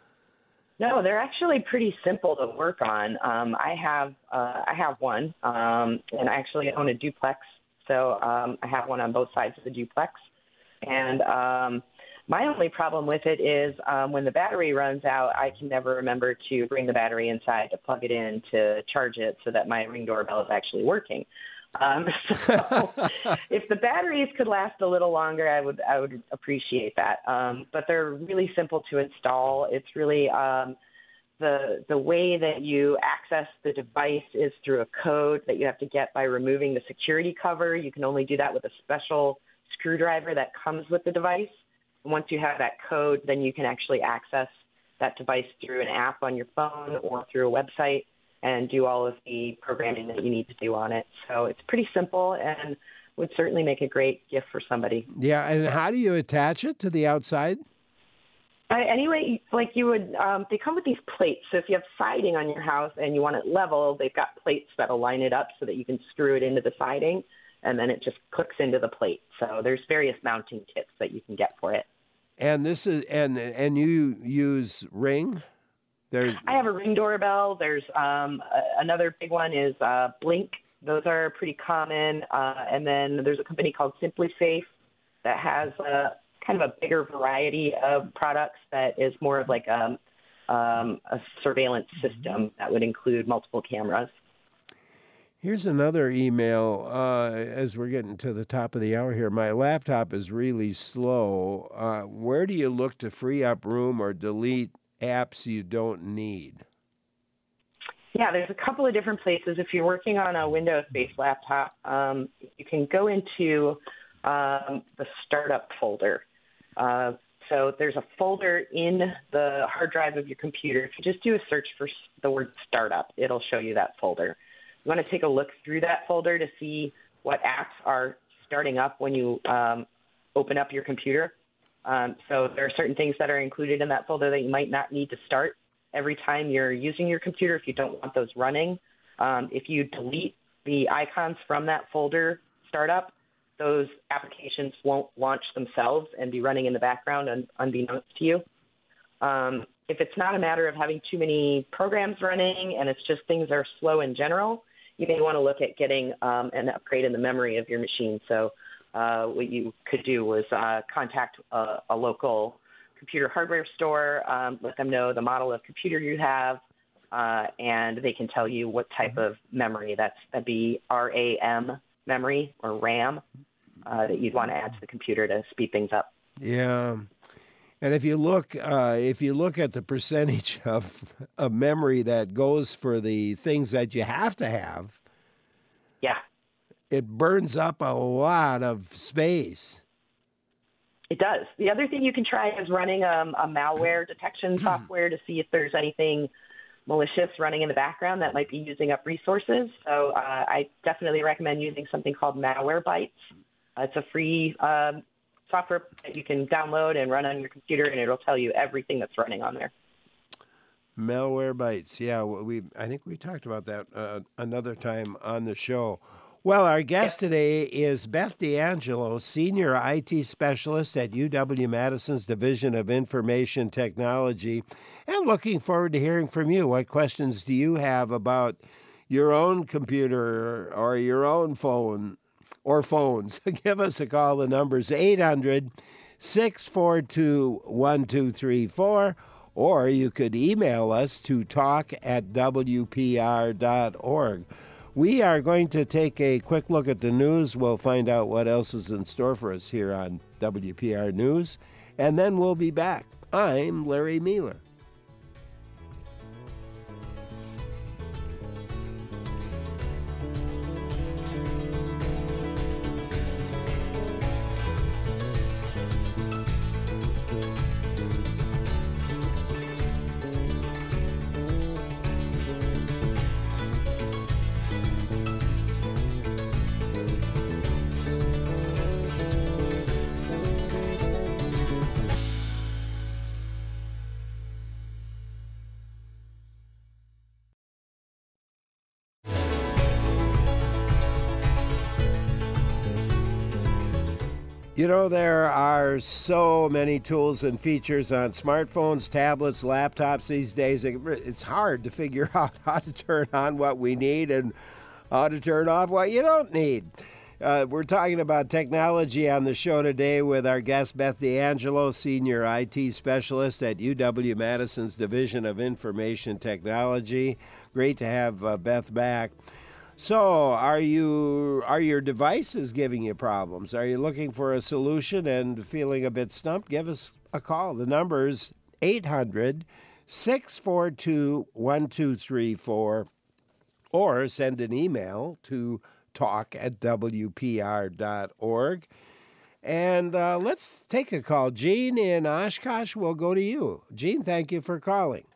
No, they're actually pretty simple to work on. Um, I have uh, I have one, um, and I actually own a duplex. So um, I have one on both sides of the duplex. And um, my only problem with it is um, when the battery runs out, I can never remember to bring the battery inside to plug it in to charge it so that my Ring doorbell is actually working. Um, so if the batteries could last a little longer, I would I would appreciate that. Um, but they're really simple to install. It's really um, the the way that you access the device is through a code that you have to get by removing the security cover. You can only do that with a special screwdriver that comes with the device. And once you have that code, then you can actually access that device through an app on your phone or through a website and do all of the programming that you need to do on it. So it's pretty simple and would certainly make a great gift for somebody. Yeah, and how do you attach it to the outside? Uh, anyway, like you would, um, they come with these plates. So if you have siding on your house and you want it level, they've got plates that'll line it up so that you can screw it into the siding, and then it just clicks into the plate. So there's various mounting kits that you can get for it. And this is and and you use Ring? There's I have a Ring doorbell. There's um, a, another big one is uh, Blink. Those are pretty common. Uh, and then there's a company called Simply Safe that has a kind of a bigger variety of products that is more of like a, um, a surveillance system that would include multiple cameras. Here's another email uh, as we're getting to the top of the hour here. My laptop is really slow. Uh, where do you look to free up room or delete apps you don't need? Yeah, there's a couple of different places. If you're working on a Windows-based laptop, um, you can go into um, the startup folder. Uh, so there's a folder in the hard drive of your computer. If you just do a search for the word startup, it'll show you that folder. You want to take a look through that folder to see what apps are starting up when you um, open up your computer. Um, so there are certain things that are included in that folder that you might not need to start every time you're using your computer if you don't want those running. Um, if you delete the icons from that folder startup, those applications won't launch themselves and be running in the background un- unbeknownst to you. Um, if it's not a matter of having too many programs running and it's just things are slow in general, you may want to look at getting um, an upgrade in the memory of your machine. So uh, what you could do was uh, contact a, a local computer hardware store, um, let them know the model of computer you have, uh, and they can tell you what type of memory. That's, that'd be RAM memory or RAM uh, that you'd want to add to the computer to speed things up. Yeah. And if you look, uh, if you look at the percentage of, of memory that goes for the things that you have to have, yeah, it burns up a lot of space. It does. The other thing you can try is running um, a malware detection software to see if there's anything malicious running in the background that might be using up resources. So uh, I definitely recommend using something called Malwarebytes. Uh, it's a free um, software that you can download and run on your computer, and it'll tell you everything that's running on there. Malwarebytes, yeah, we I think we talked about that uh, another time on the show. Well, our guest today is Beth D'Angelo, Senior I T Specialist at U W-Madison's Division of Information Technology, and looking forward to hearing from you. What questions do you have about your own computer or your own phone or phones? Give us a call. The number's eight hundred, six four two, one two three four, or you could email us to talk at w p r dot org. We are going to take a quick look at the news. We'll find out what else is in store for us here on W P R News, and then we'll be back. I'm Larry Meiler. You know, there are so many tools and features on smartphones, tablets, laptops these days. It's hard to figure out how to turn on what we need and how to turn off what you don't need. Uh, we're talking about technology on the show today with our guest, Beth D'Angelo, Senior I T Specialist at U W-Madison's Division of Information Technology. Great to have uh, Beth back. So, are you are your devices giving you problems? Are you looking for a solution and feeling a bit stumped? Give us a call. The number's eight hundred, six four two, one two three four, or send an email to talk at w p r dot org. And uh, let's take a call. Gene in Oshkosh, we'll go to you. Gene, thank you for calling.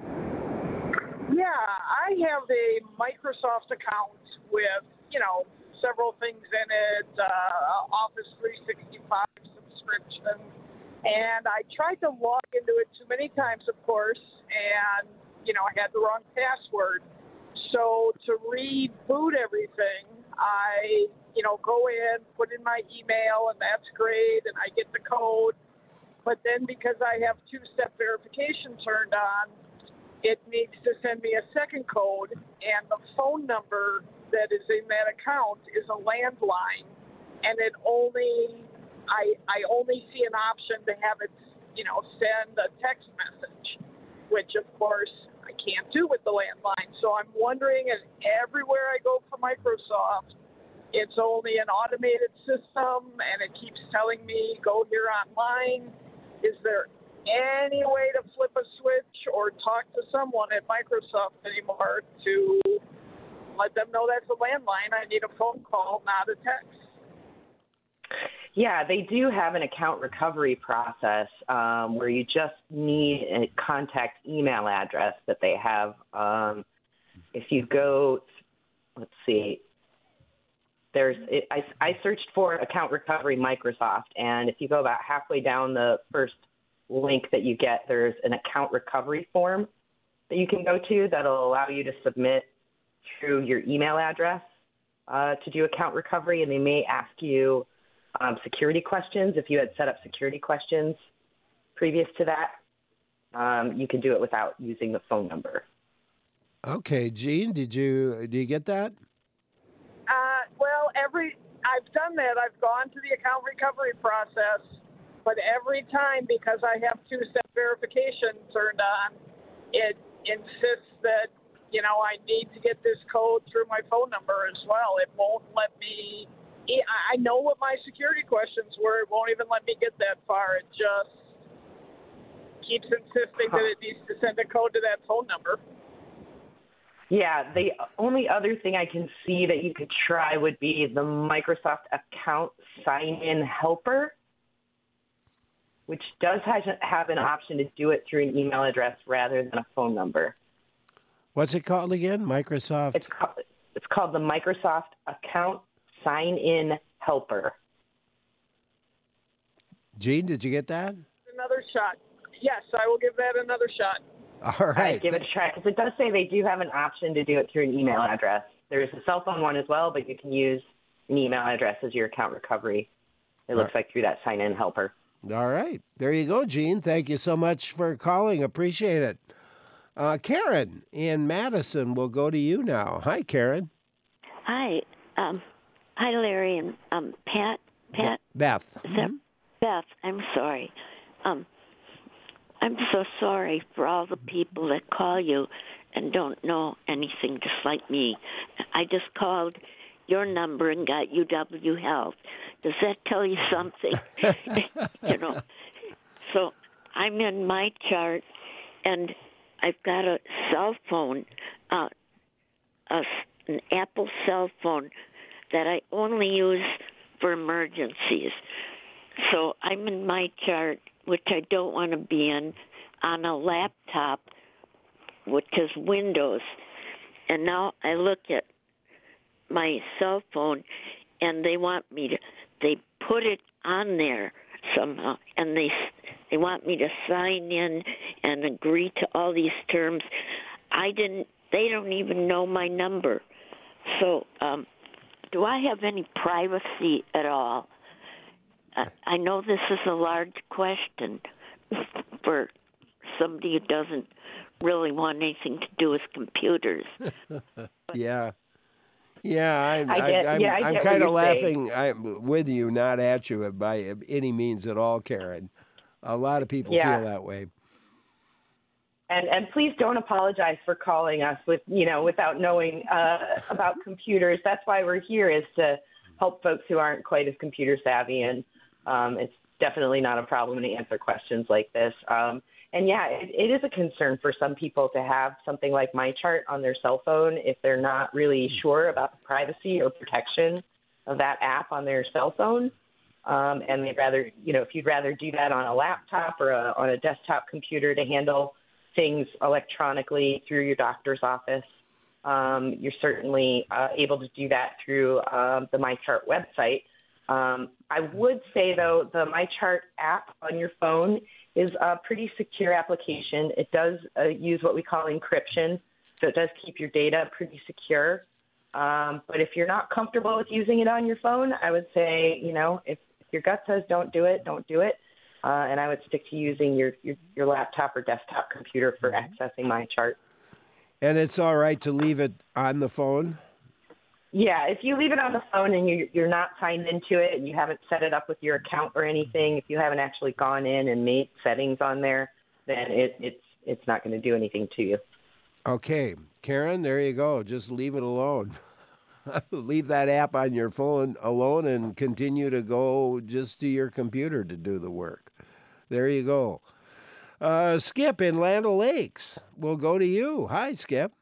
I have a Microsoft account with, you know, several things in it, uh, Office three sixty-five subscription, and I tried to log into it too many times, of course, and, you know, I had the wrong password. So to reboot everything, I, you know, go in, put in my email, and that's great, and I get the code. But then because I have two-step verification turned on, it needs to send me a second code, and the phone number that is in that account is a landline, and it only, I I only see an option to have it, you know, send a text message, which of course I can't do with the landline. So I'm wondering, and everywhere I go for Microsoft, it's only an automated system, and it keeps telling me, go here online. Is there any way to flip a switch or talk to someone at Microsoft anymore to let them know that's a landline? I need a phone call, not a text. Yeah, they do have an account recovery process um, where you just need a contact email address that they have. Um, if you go, let's see, there's it, I, I searched for account recovery Microsoft, and if you go about halfway down the first link that you get, there's an account recovery form that you can go to that'll allow you to submit through your email address uh, to do account recovery, and they may ask you um, security questions. If you had set up security questions previous to that, um, you can do it without using the phone number. Okay, Gene, did you do you get that? Uh, well, every I've done that. I've gone to the account recovery process. But every time, because I have two-step verification turned on, it insists that, you know, I need to get this code through my phone number as well. It won't let me – I know what my security questions were. It won't even let me get that far. It just keeps insisting that it needs to send a code to that phone number. Yeah, the only other thing I can see that you could try would be the Microsoft Account Sign-In Helper, which does have an option to do it through an email address rather than a phone number. What's it called again? Microsoft? It's called, it's called the Microsoft Account Sign-In Helper. Gene, did you get that? Another shot. Yes, I will give that another shot. All right. Right, give it a try, because it does say they do have an option to do it through an email address. There's a cell phone one as well, but you can use an email address as your account recovery, it looks like, through that Sign-In Helper. All right. There you go, Gene. Thank you so much for calling. Appreciate it. Uh, Karen in Madison, will go to you now. Hi, Karen. Hi. Um, hi, Larry and um, Pat. Pat. Beth. Mm-hmm. Beth, I'm sorry. Um, I'm so sorry for all the people that call you and don't know anything, just like me. I just called your number and got U W Health. Does that tell you something? You know. So I'm in my chart, and I've got a cell phone, uh, a, an Apple cell phone that I only use for emergencies. So I'm in my chart, which I don't want to be in, on a laptop, which is Windows. And now I look at my cell phone, and they want me to, they put it on there somehow, and they they want me to sign in and agree to all these terms. I didn't, they don't even know my number. So um, do I have any privacy at all? I, I know this is a large question for somebody who doesn't really want anything to do with computers. yeah. Yeah, I'm, I get- I'm, yeah, I I'm get what kind of you're saying. laughing I'm with you, not at you by any means at all, Karen. A lot of people Yeah. feel that way. And and please don't apologize for calling us with you know without knowing uh, about computers. That's why we're here, is to help folks who aren't quite as computer savvy, and um, it's definitely not a problem to answer questions like this. Um, and yeah, it, it is a concern for some people to have something like MyChart on their cell phone if they're not really sure about the privacy or protection of that app on their cell phone. Um, and they'd rather, you know, if you'd rather do that on a laptop or a, on a desktop computer to handle things electronically through your doctor's office, um, you're certainly uh, able to do that through uh, the MyChart website. Um, I would say, though, the MyChart app on your phone is a pretty secure application. It does uh, use what we call encryption, so it does keep your data pretty secure. Um, but if you're not comfortable with using it on your phone, I would say, you know, if, if your gut says don't do it, don't do it. Uh, and I would stick to using your, your, your laptop or desktop computer for accessing MyChart. And it's all right to leave it on the phone? Yeah, if you leave it on the phone and you, you're not signed into it and you haven't set it up with your account or anything, if you haven't actually gone in and made settings on there, then it, it's it's not going to do anything to you. Okay, Karen, there you go. Just leave it alone. Leave that app on your phone alone and continue to go just to your computer to do the work. There you go. Uh, Skip in Land O'Lakes, we'll go to you. Hi, Skip.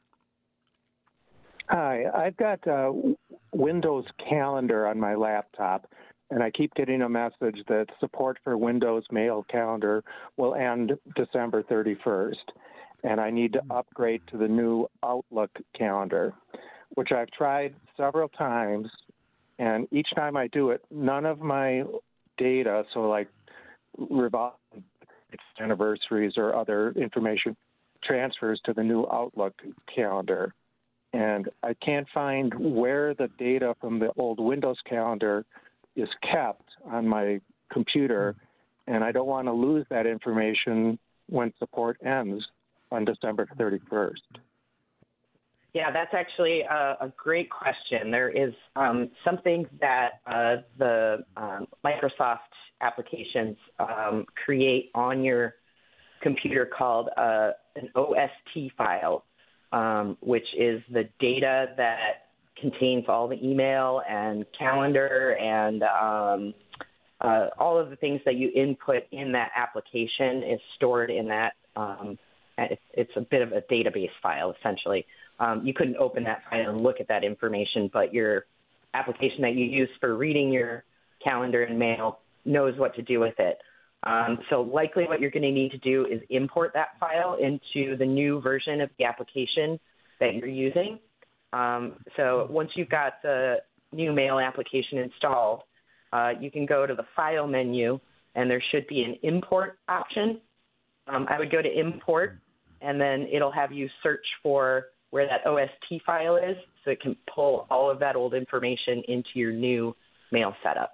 Hi, I've got uh, Windows Calendar on my laptop, and I keep getting a message that support for Windows Mail Calendar will end December thirty-first, and I need to upgrade to the new Outlook calendar, which I've tried several times, and each time I do it, none of my data, so like revolving anniversaries or other information, transfers to the new Outlook calendar. And I can't find where the data from the old Windows calendar is kept on my computer, and I don't want to lose that information when support ends on December thirty-first. Yeah, that's actually a, a great question. There is um, something that uh, the um, Microsoft applications um, create on your computer called uh, an O S T file. Um, which is the data that contains all the email and calendar and um, uh, all of the things that you input in that application is stored in that. Um, it's, it's a bit of a database file, essentially. Um, you couldn't open that file and look at that information, but your application that you use for reading your calendar and mail knows what to do with it. Um, so likely what you're going to need to do is import that file into the new version of the application that you're using. Um, so once you've got the new mail application installed, uh, you can go to the file menu and there should be an import option. Um, I would go to import and then it'll have you search for where that O S T file is so it can pull all of that old information into your new mail setup.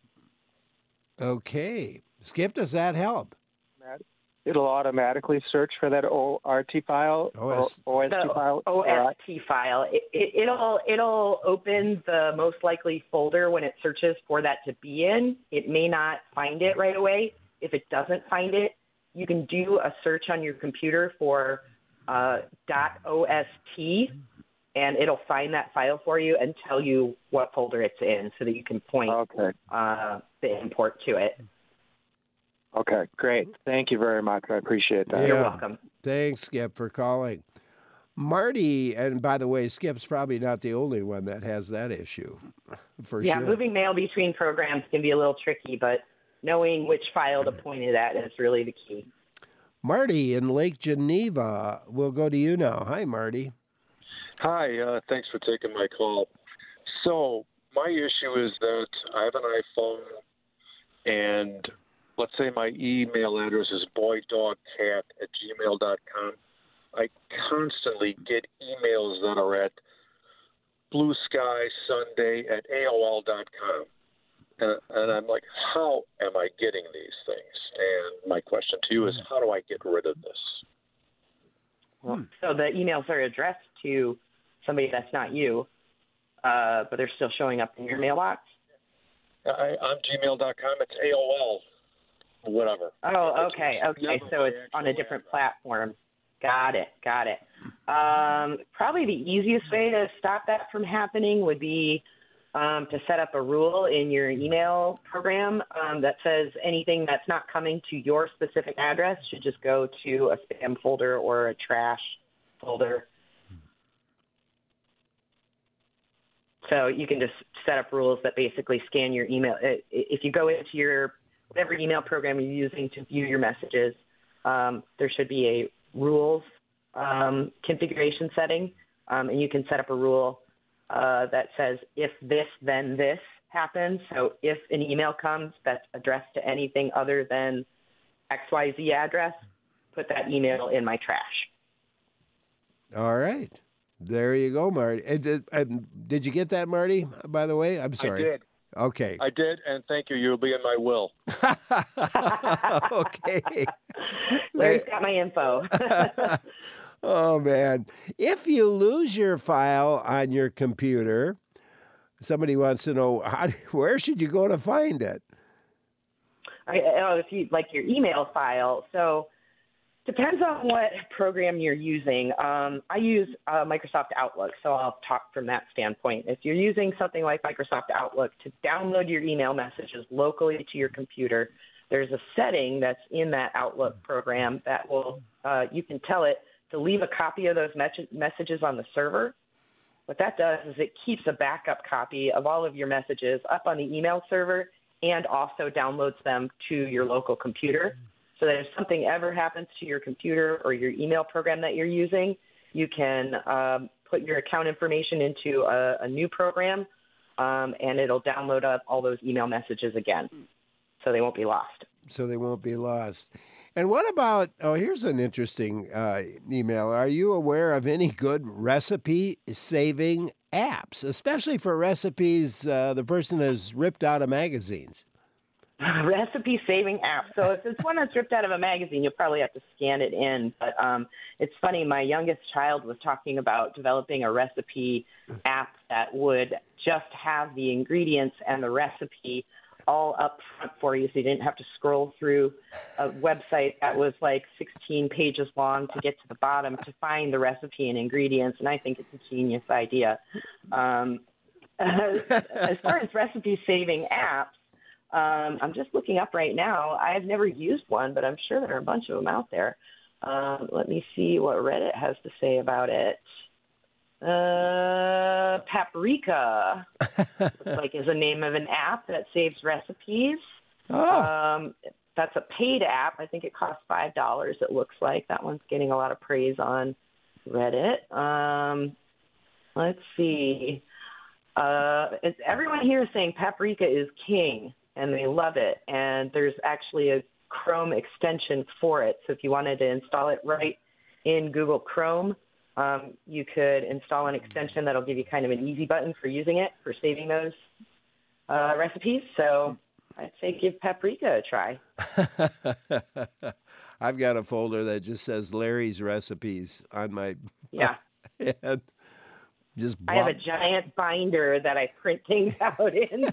Okay. Skip, does that help? It'll automatically search for that O R T file, O S- O S T the file. O S T file. It, it, it'll it'll open the most likely folder when it searches for that to be in. It may not find it right away. If it doesn't find it, you can do a search on your computer for uh, .ost, and it'll find that file for you and tell you what folder it's in, so that you can point okay. uh, the import to it. Okay, great. Thank you very much. I appreciate that. Yeah. You're welcome. Thanks, Skip, for calling. Marty, and by the way, Skip's probably not the only one that has that issue, for yeah, sure. moving mail between programs can be a little tricky, but knowing which file to point it at is really the key. Marty in Lake Geneva, we'll go to you now. Hi, Marty. Hi, uh, thanks for taking my call. So my issue is that I have an iPhone, and let's say my email address is boydogcat at gmail dot com. I constantly get emails that are at Blue Sky Sunday at A O L dot com. And, and I'm like, how am I getting these things? And my question to you is, how do I get rid of this? Well, so the emails are addressed to somebody that's not you, uh, but they're still showing up in your mailbox? I, on gmail dot com, it's A O L, whatever. Oh, okay, okay. So it's on a different platform. Got it, got it. Um, probably the easiest way to stop that from happening would be um, to set up a rule in your email program um, that says anything that's not coming to your specific address should just go to a spam folder or a trash folder. So you can just set up rules that basically scan your email. If you go into your whatever email program you're using to view your messages, um, there should be a rules um, configuration setting, um, and you can set up a rule uh, that says if this, then this happens. So if an email comes that's addressed to anything other than X Y Z address, put that email in my trash. All right. There you go, Marty. And did, and did you get that, Marty, by the way? I'm sorry. I did. Okay. I did, and thank you. You'll be in my will. Okay. Larry's got my info. Oh, man. If you lose your file on your computer, somebody wants to know, how, where should you go to find it? I, oh, if you like your email file. So depends on what program you're using. Um, I use uh, Microsoft Outlook, so I'll talk from that standpoint. If you're using something like Microsoft Outlook to download your email messages locally to your computer, there's a setting that's in that Outlook program that will, uh, you can tell it to leave a copy of those mes- messages on the server. What that does is it keeps a backup copy of all of your messages up on the email server and also downloads them to your local computer. So that if something ever happens to your computer or your email program that you're using, you can um, put your account information into a, a new program, um, and it'll download up all those email messages again, so they won't be lost. So they won't be lost. And what about, oh, here's an interesting uh, email. Are you aware of any good recipe-saving apps, especially for recipes uh, the person has ripped out of magazines? Recipe saving app. So if it's one that's ripped out of a magazine, you'll probably have to scan it in. But um, it's funny, my youngest child was talking about developing a recipe app that would just have the ingredients and the recipe all up front for you, so you didn't have to scroll through a website that was like sixteen pages long to get to the bottom to find the recipe and ingredients. And I think it's a genius idea. Um, as far as recipe saving apps, Um, I'm just looking up right now. I've never used one, but I'm sure there are a bunch of them out there. Um, let me see what Reddit has to say about it. Uh, Paprika, looks like is the name of an app that saves recipes. Oh. Um, that's a paid app. I think it costs five dollars, it looks like. That one's getting a lot of praise on Reddit. Um, let's see. Uh, it's, everyone here is saying Paprika is king, and they love it. And there's actually a Chrome extension for it. So if you wanted to install it right in Google Chrome, um, you could install an extension that'll give you kind of an easy button for using it, for saving those uh, recipes. So I'd say give Paprika a try. I've got a folder that just says Larry's recipes on my... Yeah. and just I have a giant binder that I print things out in.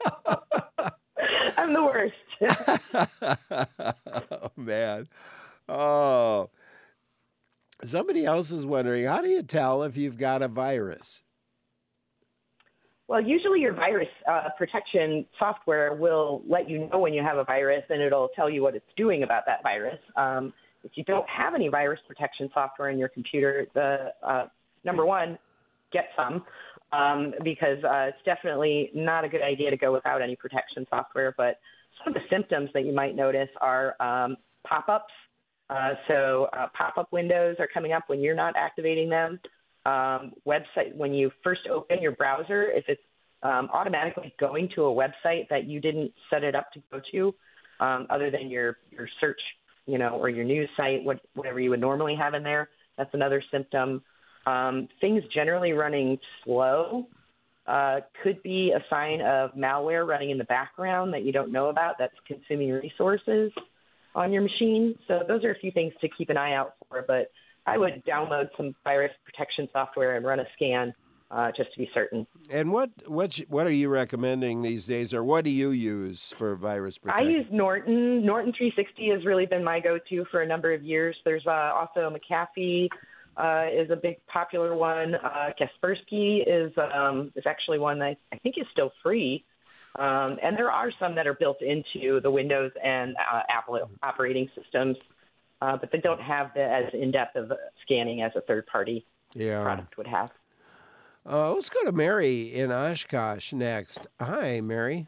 I'm the worst. Oh, man. Oh. Somebody else is wondering, how do you tell if you've got a virus? Well, usually your virus uh, protection software will let you know when you have a virus, and it'll tell you what it's doing about that virus. Um, if you don't have any virus protection software in your computer, the uh, number one, get some, um, because uh, it's definitely not a good idea to go without any protection software. But some of the symptoms that you might notice are um, pop-ups. Uh, so uh, pop-up windows are coming up when you're not activating them. Um, website, when you first open your browser, if it's um, automatically going to a website that you didn't set it up to go to, um, other than your, your search, you know, or your news site, what, whatever you would normally have in there, that's another symptom. Um, things generally running slow. uh, could be a sign of malware running in the background that you don't know about that's consuming resources on your machine. So those are a few things to keep an eye out for, but I would download some virus protection software and run a scan uh, just to be certain. And what what what are you recommending these days, or what do you use for virus protection? I use Norton. Norton three sixty has really been my go-to for a number of years. There's uh, also McAfee uh, is a big popular one. Uh, Kaspersky is um, is actually one that I think is still free. Um, and there are some that are built into the Windows and uh, Apple operating systems, uh, but they don't have the, as in-depth of scanning as a third-party yeah. product would have. Uh, let's go to Mary in Oshkosh next. Hi, Mary.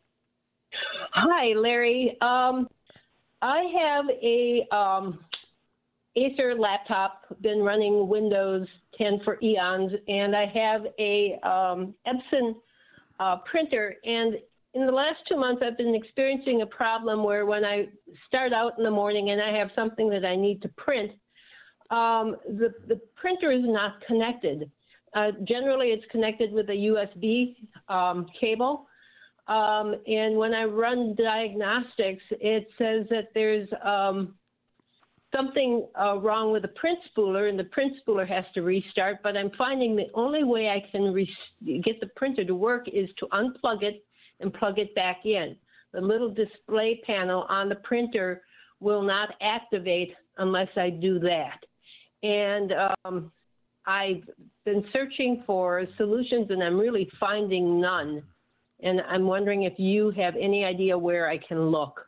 Hi, Larry. Um, I have a um, Acer laptop, been running Windows ten for eons, and I have a um, Epson uh, printer. And in the last two months, I've been experiencing a problem where when I start out in the morning and I have something that I need to print, um, the, the printer is not connected. Uh, generally, it's connected with a U S B um, cable. Um, and when I run diagnostics, it says that there's um, something uh, wrong with the print spooler, and the print spooler has to restart. But I'm finding the only way I can re- get the printer to work is to unplug it and plug it back in. The little display panel on the printer will not activate unless I do that. And um, I've been searching for solutions, and I'm really finding none. And I'm wondering if you have any idea where I can look.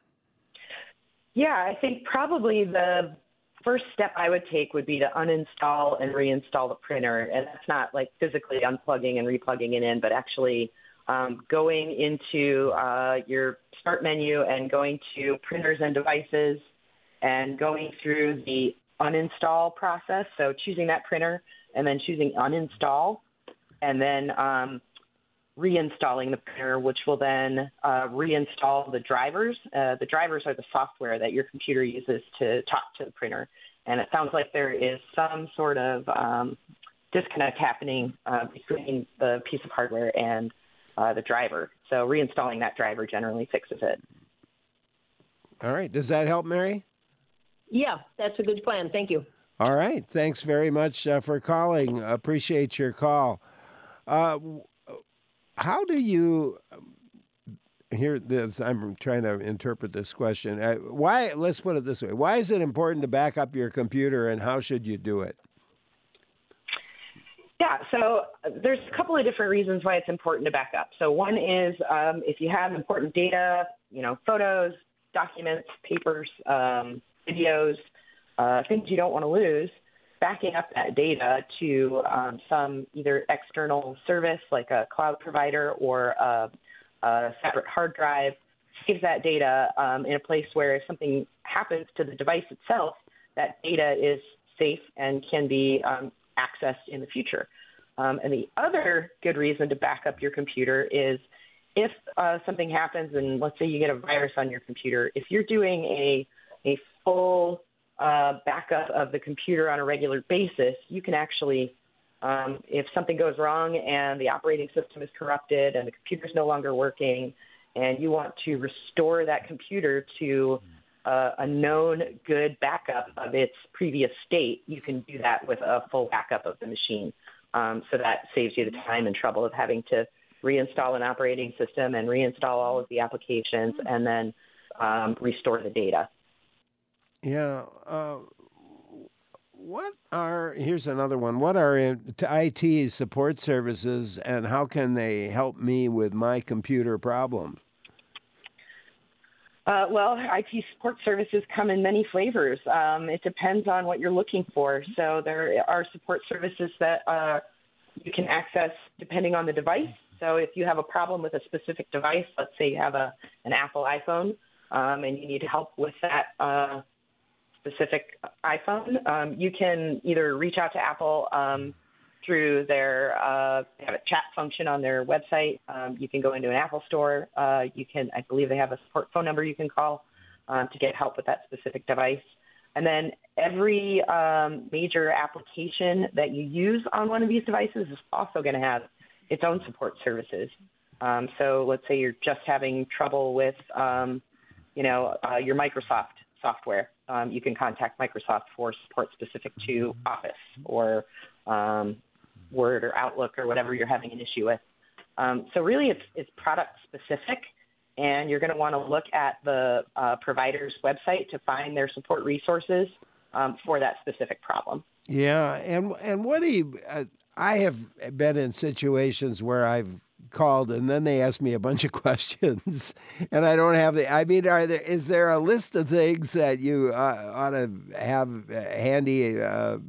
Yeah, I think probably the first step I would take would be to uninstall and reinstall the printer. And that's not like physically unplugging and replugging it in, but actually um, going into uh, your start menu and going to printers and devices and going through the uninstall process. So choosing that printer and then choosing uninstall, and then um, reinstalling the printer, which will then uh, reinstall the drivers. Uh, the drivers are the software that your computer uses to talk to the printer. And it sounds like there is some sort of um, disconnect happening uh, between the piece of hardware and uh, the driver. So reinstalling that driver generally fixes it. All right. Does that help, Mary? Yeah, that's a good plan. Thank you. All right. Thanks very much uh, for calling. Appreciate your call. Uh, how do you hear this? I'm trying to interpret this question. Uh, why? Let's put it this way. Why is it important to back up your computer, and how should you do it? Yeah, so there's a couple of different reasons why it's important to back up. So one is um, if you have important data, you know, photos, documents, papers, um, videos, uh, things you don't want to lose, backing up that data to um, some either external service like a cloud provider or a, a separate hard drive, saves that data um, in a place where if something happens to the device itself, that data is safe and can be um, accessed in the future. Um, and the other good reason to back up your computer is if uh, something happens and let's say you get a virus on your computer, if you're doing a, a full uh, backup of the computer on a regular basis, you can actually, um, if something goes wrong and the operating system is corrupted and the computer is no longer working and you want to restore that computer to uh, a known good backup of its previous state, you can do that with a full backup of the machine. Um, so that saves you the time and trouble of having to reinstall an operating system and reinstall all of the applications and then um, restore the data. Yeah. Uh, what are, here's another one. What are I T support services and how can they help me with my computer problems? Uh, well, I T support services come in many flavors. Um, it depends on what you're looking for. So there are support services that uh, you can access depending on the device. So if you have a problem with a specific device, let's say you have a an Apple iPhone um, and you need help with that uh, specific iPhone, um, you can either reach out to Apple um, through their uh, they have a chat function on their website. Um, you can go into an Apple store. Uh, you can, I believe they have a support phone number you can call um, to get help with that specific device. And then every um, major application that you use on one of these devices is also going to have its own support services. Um, so let's say you're just having trouble with, um, you know, uh, your Microsoft software. Um, you can contact Microsoft for support specific to Office or um, Word or Outlook or whatever you're having an issue with. Um, so really it's, it's product specific, and you're going to want to look at the uh, provider's website to find their support resources um, for that specific problem. Yeah, and and what do you, uh, I have been in situations where I've called and then they ask me a bunch of questions and I don't have the, I mean, are there, is there a list of things that you uh, ought to have handy uh,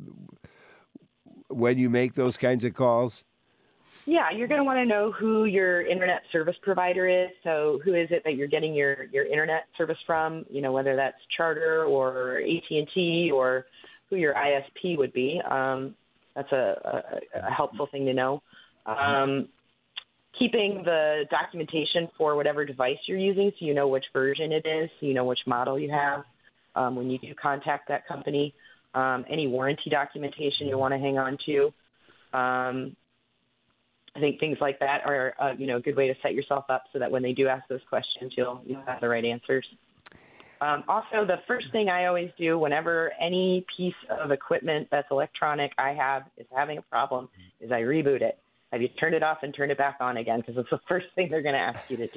when you make those kinds of calls? Yeah, you're going to want to know who your internet service provider is. So who is it that you're getting your, your internet service from, you know, whether that's Charter or A T and T or who your I S P would be. Um, that's a, a, a helpful thing to know. Um, keeping the documentation for whatever device you're using so you know which version it is, so you know which model you have um, when you do contact that company. Um, any warranty documentation you'll want to hang on to. Um, I think things like that are, uh, you know, a good way to set yourself up so that when they do ask those questions, you'll, you'll have the right answers. Um, also, the first thing I always do whenever any piece of equipment that's electronic I have is having a problem is I reboot it. Have you turned it off and turned it back on again? Because it's the first thing they're going to ask you to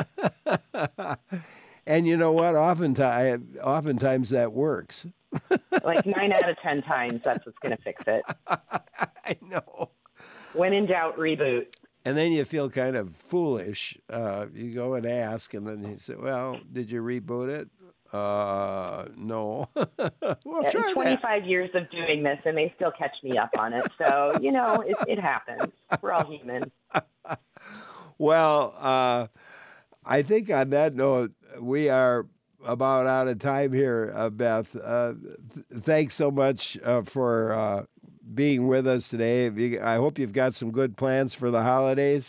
do. And you know what? Oftentimes, oftentimes that works. Like nine out of ten times, that's what's going to fix it. I know. When in doubt, reboot. And then you feel kind of foolish. Uh, you go and ask, and then he said, well, did you reboot it? Uh, no. Well, Yeah, try twenty-five that. years of doing this, and they still catch me up on it. So, you know, it, it happens. We're all human. Well, uh, I think on that note, we are about out of time here, uh, Beth. Uh, th- thanks so much uh, for uh, being with us today. You- I hope you've got some good plans for the holidays.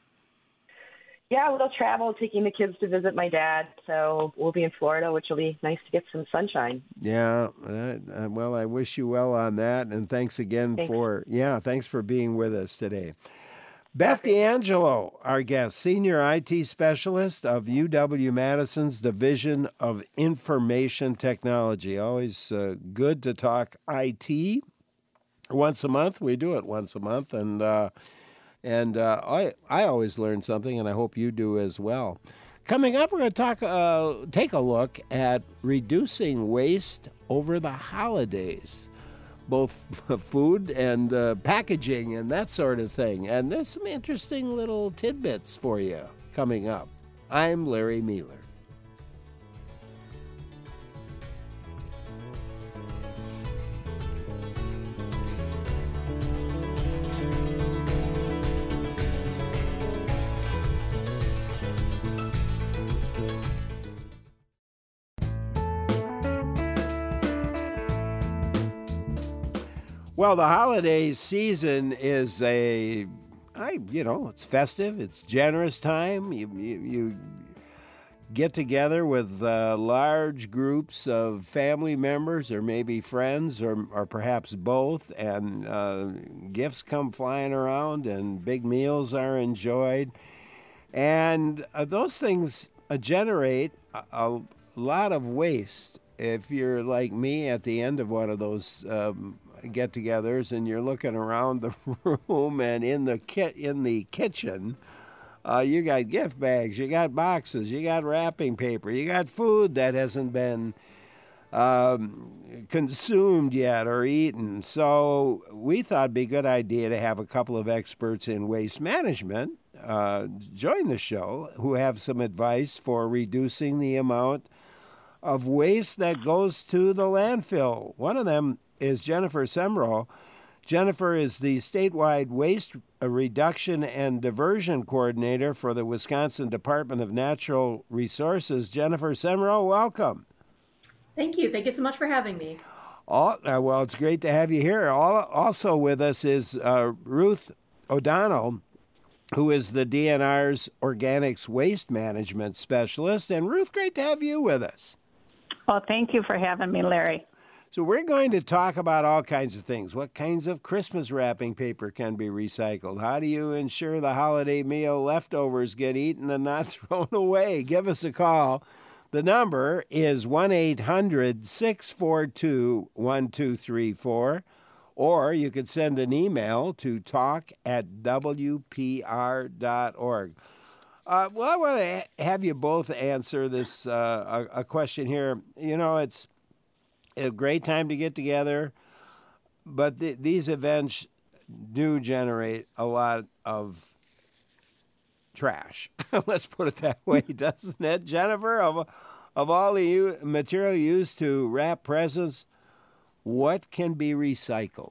Yeah, we'll travel, taking the kids to visit my dad. So we'll be in Florida, which will be nice to get some sunshine. Yeah, uh, uh, well, I wish you well on that, and thanks again Thanks. for yeah, thanks for being with us today. Beth D'Angelo, our guest, Senior I T Specialist of U W-Madison's Division of Information Technology. Always uh, good to talk I T. Once a month, we do it once a month, and uh, and uh, I I always learn something, and I hope you do as well. Coming up, we're going to talk, uh, take a look at reducing waste over the holidays, both food and uh, packaging and that sort of thing. And there's some interesting little tidbits for you coming up. I'm Larry Mealer. Well, the holiday season is a, I, you know, it's festive. It's generous time. You you, you get together with uh, large groups of family members, or maybe friends, or or perhaps both, and uh, gifts come flying around, and big meals are enjoyed, and uh, those things uh, generate a, a lot of waste. If you're like me at the end of one of those um, get-togethers and you're looking around the room and in the kit in the kitchen, uh, you got gift bags, you got boxes, you got wrapping paper, you got food that hasn't been um, consumed yet or eaten. So we thought it'd be a good idea to have a couple of experts in waste management uh, join the show who have some advice for reducing the amount of waste that goes to the landfill. One of them is Jennifer Semro. Jennifer is the statewide waste reduction and diversion coordinator for the Wisconsin Department of Natural Resources. Jennifer Semro, welcome. Thank you. Thank you so much for having me. All, uh, well, it's great to have you here. All, also with us is uh, Ruth O'Donnell, who is the D N R's Organics Waste Management Specialist. And Ruth, great to have you with us. Well, thank you for having me, Larry. So we're going to talk about all kinds of things. What kinds of Christmas wrapping paper can be recycled? How do you ensure the holiday meal leftovers get eaten and not thrown away? Give us a call. The number is one eight hundred six four two one two three four, or you could send an email to talk at w p r dot org. Uh, well, I want to have you both answer this uh, a, a question here. You know, it's a great time to get together, but th- these events do generate a lot of trash. Let's put it that way, doesn't it, Jennifer? Of, of all the u- material used to wrap presents, what can be recycled?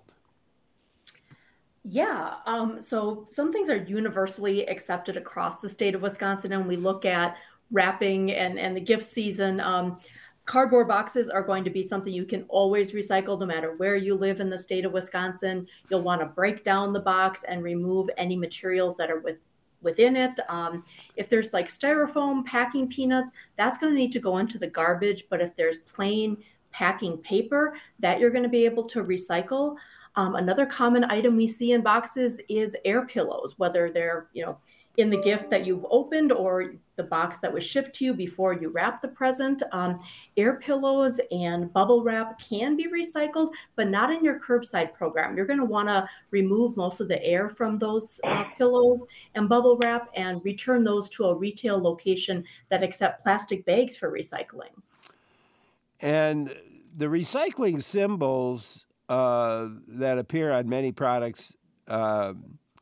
Yeah, um, so some things are universally accepted across the state of Wisconsin, and we look at wrapping and, and the gift season. Um, cardboard boxes are going to be something you can always recycle no matter where you live in the state of Wisconsin. You'll want to break down the box and remove any materials that are with within it. Um, if there's like styrofoam, packing peanuts, that's going to need to go into the garbage. But if there's plain packing paper, that you're going to be able to recycle. Um, another common item we see in boxes is air pillows, whether they're, you know, in the gift that you've opened or the box that was shipped to you before you wrap the present. Um, air pillows and bubble wrap can be recycled, but not in your curbside program. You're going to want to remove most of the air from those uh, pillows and bubble wrap and return those to a retail location that accept plastic bags for recycling. And the recycling symbols uh, that appear on many products uh,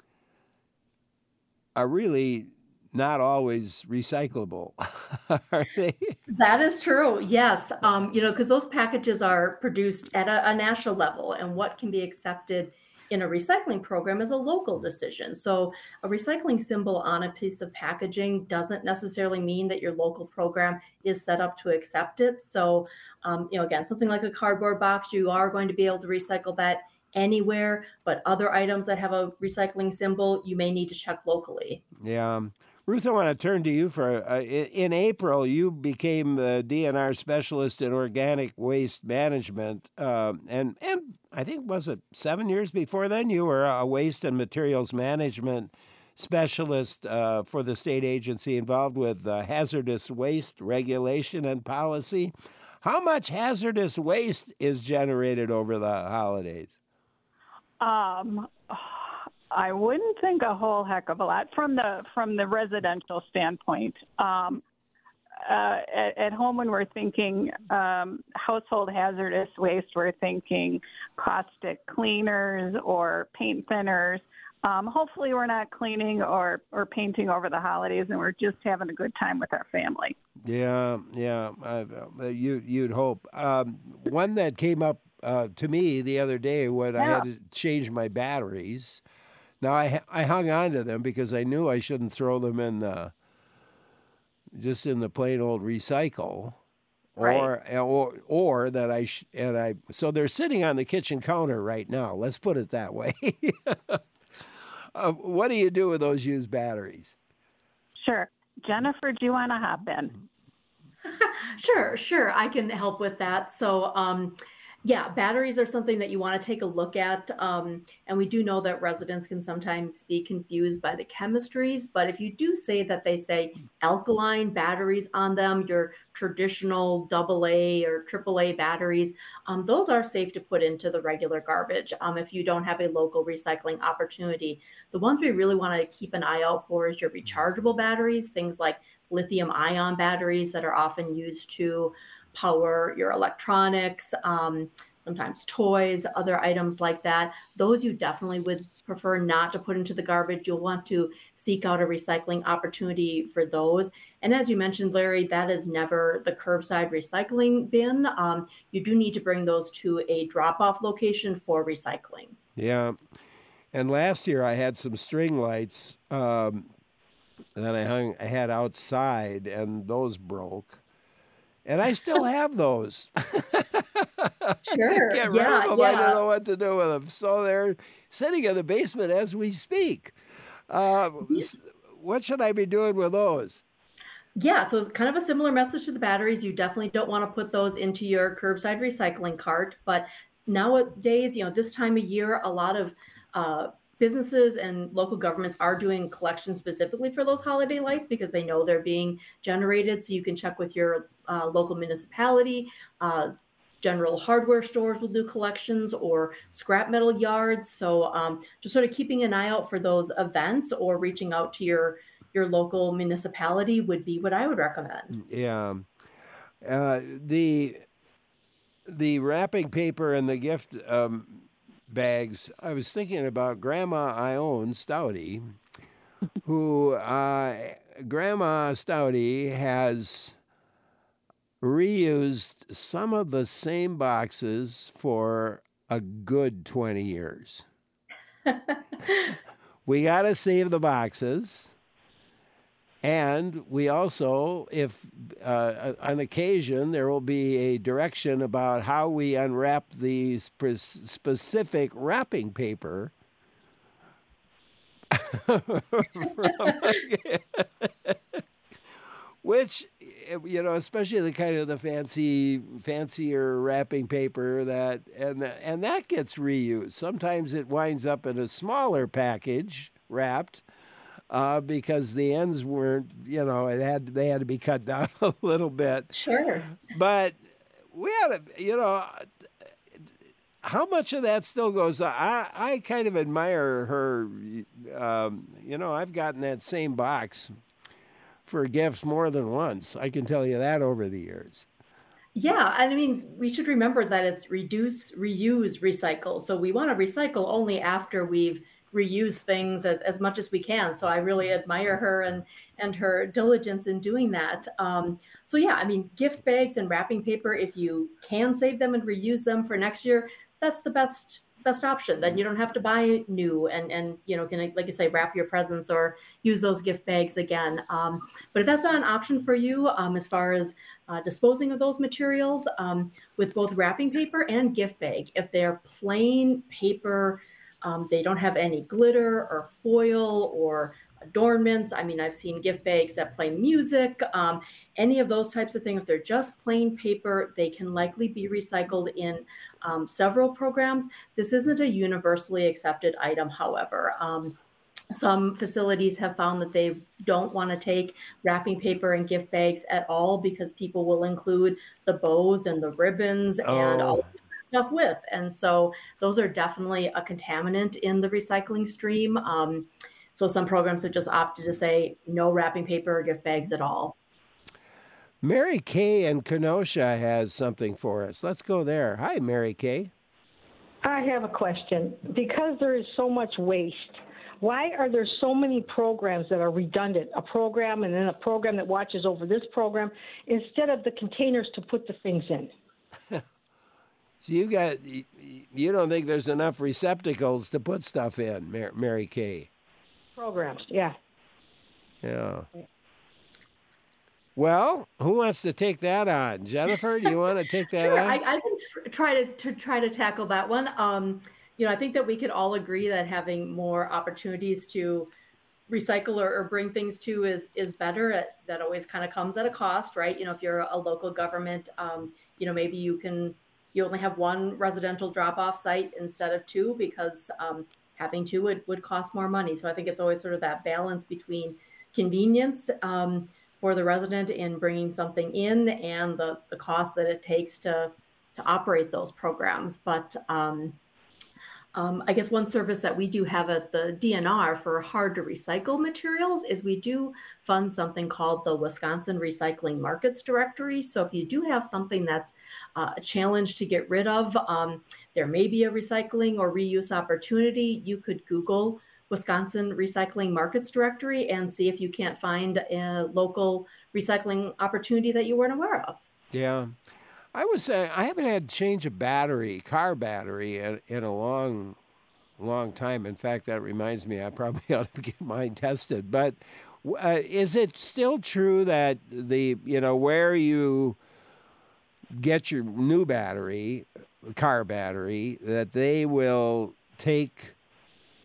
are really not always recyclable, are they? That is true. Yes. Um, you know, because those packages are produced at a, a national level, and what can be accepted in a recycling program is a local decision. So a recycling symbol on a piece of packaging doesn't necessarily mean that your local program is set up to accept it. So, um, you know, again, something like a cardboard box, you are going to be able to recycle that anywhere, but other items that have a recycling symbol, you may need to check locally. Yeah. Ruth, I want to turn to you for, uh, in, in April, you became the D N R specialist in organic waste management. Uh, and, and I think, was it seven years before then, you were a waste and materials management specialist uh, for the state agency involved with uh, hazardous waste regulation and policy. How much hazardous waste is generated over the holidays? Um, I wouldn't think a whole heck of a lot from the from the residential standpoint. Um, uh, at, at home, when we're thinking um, household hazardous waste, we're thinking caustic cleaners or paint thinners. Um, hopefully, we're not cleaning or, or painting over the holidays, and we're just having a good time with our family. Yeah, yeah, uh, you you'd hope. Um, one that came up Uh, to me the other day when yeah. I had to change my batteries. Now I I hung on to them because I knew I shouldn't throw them in the just in the plain old recycle, right. or or or that I sh- and I so they're sitting on the kitchen counter right now. Let's put it that way. uh, what do you do with those used batteries? Sure, Jennifer, do you want to hop in? Sure, sure, I can help with that. So. Um, Yeah, batteries are something that you want to take a look at. Um, and we do know that residents can sometimes be confused by the chemistries. But if you do say that they say alkaline batteries on them, your traditional double A or triple A batteries, um, those are safe to put into the regular garbage um, if you don't have a local recycling opportunity. The ones we really want to keep an eye out for is your rechargeable batteries, things like lithium ion batteries that are often used to power your electronics, um, sometimes toys, other items like that. Those you definitely would prefer not to put into the garbage. You'll want to seek out a recycling opportunity for those. And as you mentioned, Larry, that is never the curbside recycling bin. Um, you do need to bring those to a drop-off location for recycling. Yeah. And last year I had some string lights um, that I hung, I had outside, and those broke. And I still have those. Sure. Get rid yeah, of them. yeah. I don't know what to do with them. So they're sitting in the basement as we speak. Uh, what should I be doing with those? Yeah, so it's kind of a similar message to the batteries. You definitely don't want to put those into your curbside recycling cart. But nowadays, you know, this time of year, a lot of uh, businesses and local governments are doing collections specifically for those holiday lights because they know they're being generated. So you can check with your uh, local municipality. Uh, general hardware stores will do collections or scrap metal yards. So um, just sort of keeping an eye out for those events or reaching out to your your local municipality would be what I would recommend. Yeah. Uh, the the wrapping paper and the gift um, bags, I was thinking about Grandma Ione Stouty, who uh, Grandma Stouty has reused some of the same boxes for a good twenty years. We got to save the boxes. And we also, if uh, on occasion, there will be a direction about how we unwrap the spe- specific wrapping paper. Which, you know, especially the kind of the fancy, fancier wrapping paper that, and and that gets reused. Sometimes it winds up in a smaller package wrapped. Uh, because the ends weren't, you know, it had they had to be cut down a little bit. Sure. But we had to, you know, how much of that still goes on? I, I kind of admire her. Um, you know, I've gotten that same box for gifts more than once. I can tell you that over the years. Yeah, and I mean, we should remember that it's reduce, reuse, recycle. So we want to recycle only after we've reuse things as, as much as we can. So I really admire her and and her diligence in doing that. Um, so yeah, I mean, gift bags and wrapping paper, if you can save them and reuse them for next year, that's the best best option. Then you don't have to buy new and and you know, can, like you say, wrap your presents or use those gift bags again. Um, but if that's not an option for you, um, as far as uh, disposing of those materials, um, with both wrapping paper and gift bag, if they're plain paper, Um, they don't have any glitter or foil or adornments. I mean, I've seen gift bags that play music, um, any of those types of things. If they're just plain paper, they can likely be recycled in um, several programs. This isn't a universally accepted item, however. Um, some facilities have found that they don't want to take wrapping paper and gift bags at all because people will include the bows and the ribbons Oh. and all stuff with. And so those are definitely a contaminant in the recycling stream. Um, so some programs have just opted to say no wrapping paper or gift bags at all. Mary Kay in Kenosha has something for us. Let's go there. Hi, Mary Kay. I have a question. Because there is so much waste, why are there so many programs that are redundant? A program and then a program that watches over this program instead of the containers to put the things in? So you got, you don't think there's enough receptacles to put stuff in, Mar- Mary Kay? Programs, yeah. Yeah. Well, who wants to take that on? Jennifer, do you want to take that Sure, on? I, I can tr- try to, to try to tackle that one. Um, you know, I think that we could all agree that having more opportunities to recycle or, or bring things to is is better. At, that always kind of comes at a cost, right? You know, if you're a local government, um, you know, maybe you can you only have one residential drop-off site instead of two because um, having two would, would cost more money. So I think it's always sort of that balance between convenience um, for the resident in bringing something in and the, the cost that it takes to, to operate those programs. But um, Um, I guess one service that we do have at the D N R for hard to recycle materials is we do fund something called the Wisconsin Recycling Markets Directory. So if you do have something that's uh, a challenge to get rid of, um, there may be a recycling or reuse opportunity. You could Google Wisconsin Recycling Markets Directory and see if you can't find a local recycling opportunity that you weren't aware of. Yeah. I was uh, I haven't had to change a battery, car battery, in, in a long, long time. In fact, that reminds me, I probably ought to get mine tested. But uh, is it still true that the, you know, where you get your new battery, car battery, that they will take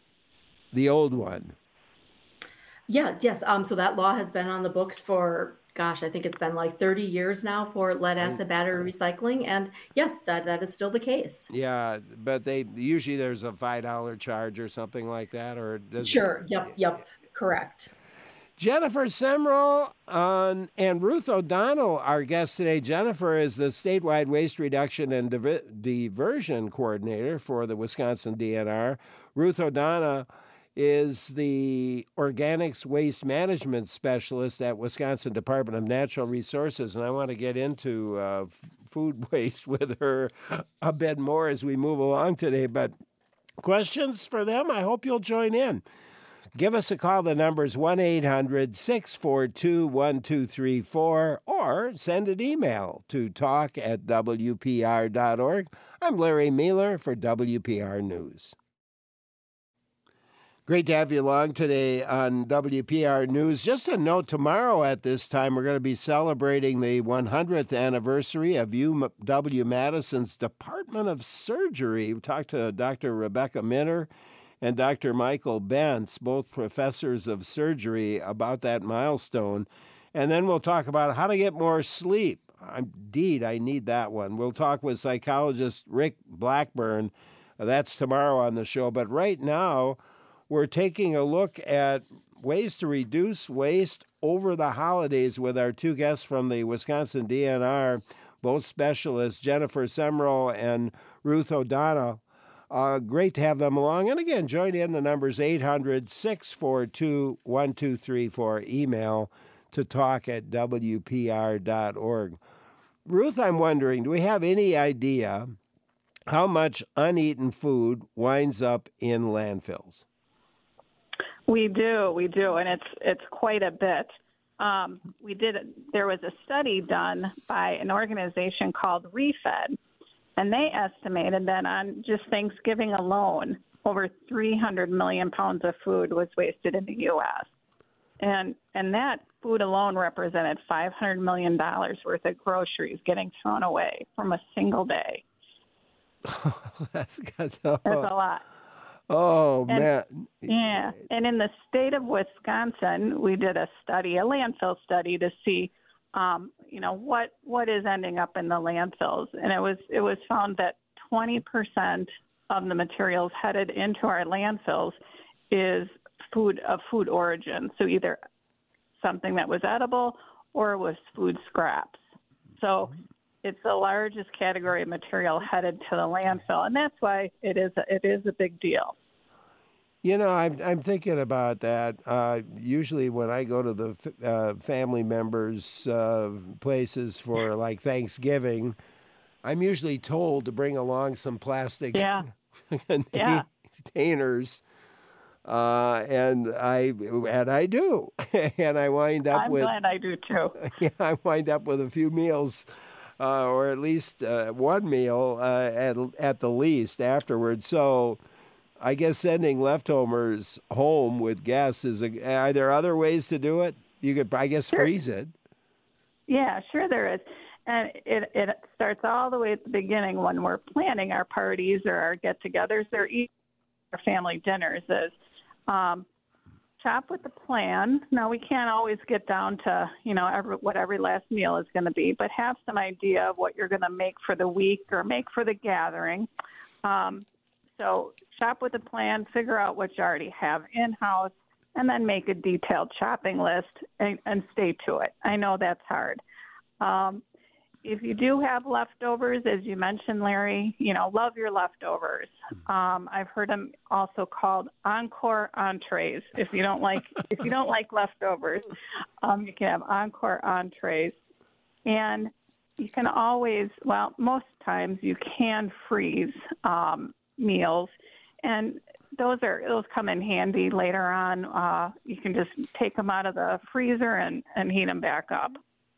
the old one? Yeah, yes. Um, so that law has been on the books for gosh, I think it's been like thirty years now for lead acid battery recycling. And yes, that, that is still the case. Yeah, but they usually there's a five dollar charge or something like that, or does Sure. Yep. Yep. Correct. Jennifer Semrel on, and Ruth O'Donnell, our guest today. Jennifer is the statewide waste reduction and divi- diversion coordinator for the Wisconsin D N R. Ruth O'Donnell is the organics waste management specialist at Wisconsin Department of Natural Resources. And I want to get into uh, food waste with her a bit more as we move along today. But questions for them? I hope you'll join in. Give us a call. The number's one eight hundred six four two one two three four, or send an email to talk at W P R dot org. I'm Larry Mealer for W P R News. Great to have you along today on W P R News. Just a note, tomorrow at this time, we're going to be celebrating the one hundredth anniversary of U W Madison's Department of Surgery. We talked to Doctor Rebecca Minner and Doctor Michael Bentz, both professors of surgery, about that milestone. And then we'll talk about how to get more sleep. Indeed, I need that one. We'll talk with psychologist Rick Blackburn. That's tomorrow on the show. But right now, we're taking a look at ways to reduce waste over the holidays with our two guests from the Wisconsin D N R, both specialists, Jennifer Semrel and Ruth O'Donnell. Uh, great to have them along. And again, join in. The number's eight hundred six four two one two three four. Email to talk at W P R dot org. Ruth, I'm wondering, do we have any idea how much uneaten food winds up in landfills? We do, we do, and it's it's quite a bit. Um, we did. There was a study done by an organization called ReFed, and they estimated that on just Thanksgiving alone, over three hundred million pounds of food was wasted in the U S And and that food alone represented five hundred million dollars worth of groceries getting thrown away from a single day. that's, that's, oh. That's a lot. Oh, and, man. Yeah. And in the state of Wisconsin, we did a study, a landfill study, to see, um, you know, what what is ending up in the landfills. And it was it was found that twenty percent of the materials headed into our landfills is food of food origin. So either something that was edible or was food scraps. So it's the largest category of material headed to the landfill, and that's why it is a, it is a big deal. You know, I'm I'm thinking about that. Uh, usually, when I go to the uh, family members' uh, places for like Thanksgiving, I'm usually told to bring along some plastic yeah. yeah. containers, uh, and I and I do, and I wind up I'm with. glad I do too. Yeah, I wind up with a few meals. Uh, or at least uh, one meal uh, at at the least afterwards. So I guess sending leftovers home with guests is a, are there other ways to do it? You could, I guess, sure. freeze it. Yeah, sure there is. And it, it starts all the way at the beginning when we're planning our parties or our get-togethers or even our family dinners is um, shop with the plan. Now, we can't always get down to, you know, every, what every last meal is going to be, but have some idea of what you're going to make for the week or make for the gathering. Um, so shop with a plan, figure out what you already have in-house, and then make a detailed shopping list and, and stay to it. I know that's hard. Um, if you do have leftovers, as you mentioned, Larry, you know, love your leftovers. Um, I've heard them also called encore entrees. If you don't like, if you don't like leftovers, um, you can have encore entrees, and you can always, well, most times you can freeze um, meals, and those are those come in handy later on. Uh, you can just take them out of the freezer and, and heat them back up.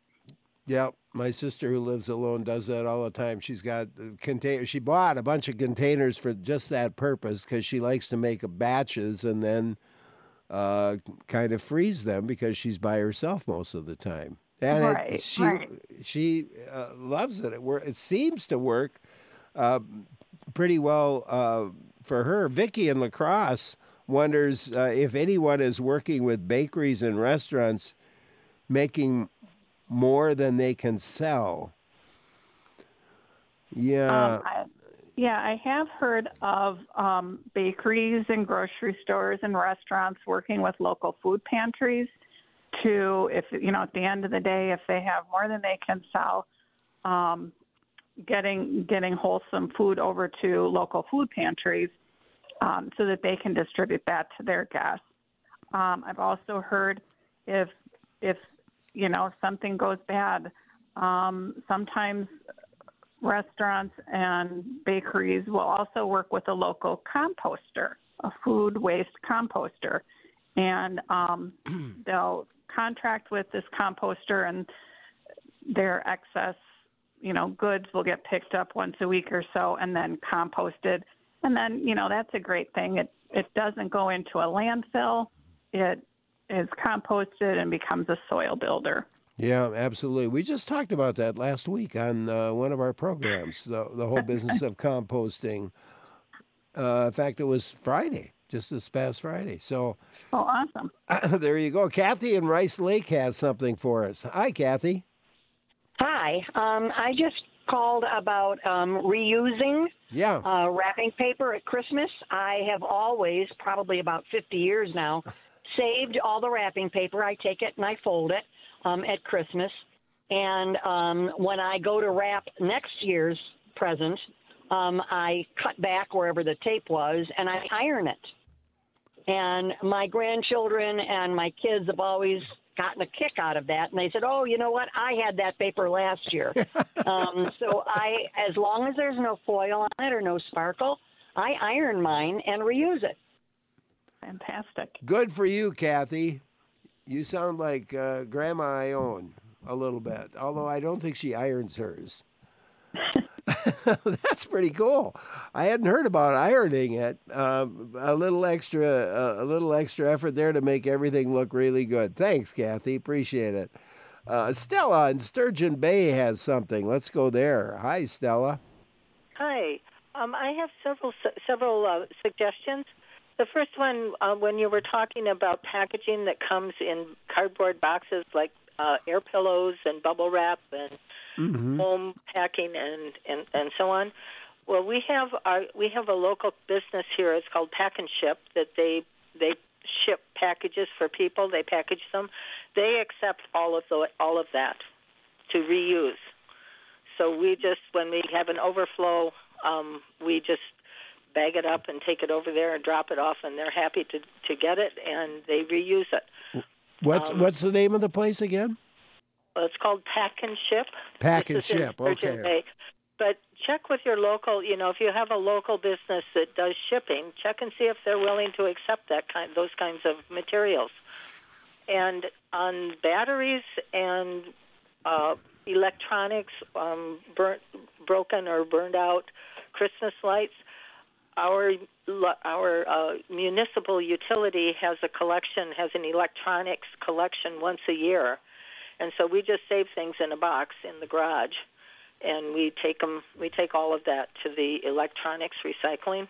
Yeah, my sister who lives alone does that all the time. She's got containers. She bought a bunch of containers for just that purpose because she likes to make batches and then uh, kind of freeze them because she's by herself most of the time. And right, it, she right. she uh, loves it. It, wor- it seems to work uh, pretty well uh, for her. Vicki in La Crosse wonders uh, if anyone is working with bakeries and restaurants making more than they can sell. Yeah. Um, I, yeah, I have heard of um, bakeries and grocery stores and restaurants working with local food pantries to, if you know, at the end of the day, if they have more than they can sell, um, getting getting wholesome food over to local food pantries um, so that they can distribute that to their guests. Um, I've also heard if if you know if something goes bad, um, sometimes restaurants and bakeries will also work with a local composter, a food waste composter, and um, they'll contract with this composter, and their excess, you know, goods will get picked up once a week or so, and then composted. And then, you know, that's a great thing. It it doesn't go into a landfill. It is composted and becomes a soil builder. Yeah, absolutely. We just talked about that last week on uh, one of our programs, the, the whole business of composting. Uh, in fact, it was Friday, just this past Friday. So, oh, awesome. Uh, there you go. Kathy in Rice Lake has something for us. Hi, Kathy. Hi. Um, I just called about um, reusing yeah. uh, wrapping paper at Christmas. I have always, probably about fifty years now, saved all the wrapping paper. I take it and I fold it. Um, at Christmas, and um, when I go to wrap next year's present, um, I cut back wherever the tape was and I iron it. And my grandchildren and my kids have always gotten a kick out of that, and they said, "Oh, you know what? I had that paper last year." um, so I, as long as there's no foil on it or no sparkle, I iron mine and reuse it. Fantastic. Good for you, Kathy. You sound like uh, Grandma Ione a little bit, although I don't think she irons hers. That's pretty cool. I hadn't heard about ironing it. Um, a little extra, uh, a little extra effort there to make everything look really good. Thanks, Kathy. Appreciate it. Uh, Stella in Sturgeon Bay has something. Let's go there. Hi, Stella. Hi. Um, I have several several uh, suggestions. The first one, uh, when you were talking about packaging that comes in cardboard boxes like uh, air pillows and bubble wrap and mm-hmm. home packing and, and, and so on. Well, we have our we have a local business here. It's called Pack and Ship. That they they ship packages for people. They package them. They accept all of the all of that to reuse. So we just when we have an overflow, um, we just bag it up and take it over there and drop it off, and they're happy to, to get it, and they reuse it. What's, um, what's the name of the place again? Well, it's called Pack and Ship. Pack and Ship, okay. Bay. But check with your local, you know, if you have a local business that does shipping, check and see if they're willing to accept that kind, those kinds of materials. And on batteries and uh, electronics, um, burnt, broken or burned out Christmas lights, Our our uh, municipal utility has a collection, has an electronics collection once a year, and so we just save things in a box in the garage, and we take them. We take all of that to the electronics recycling.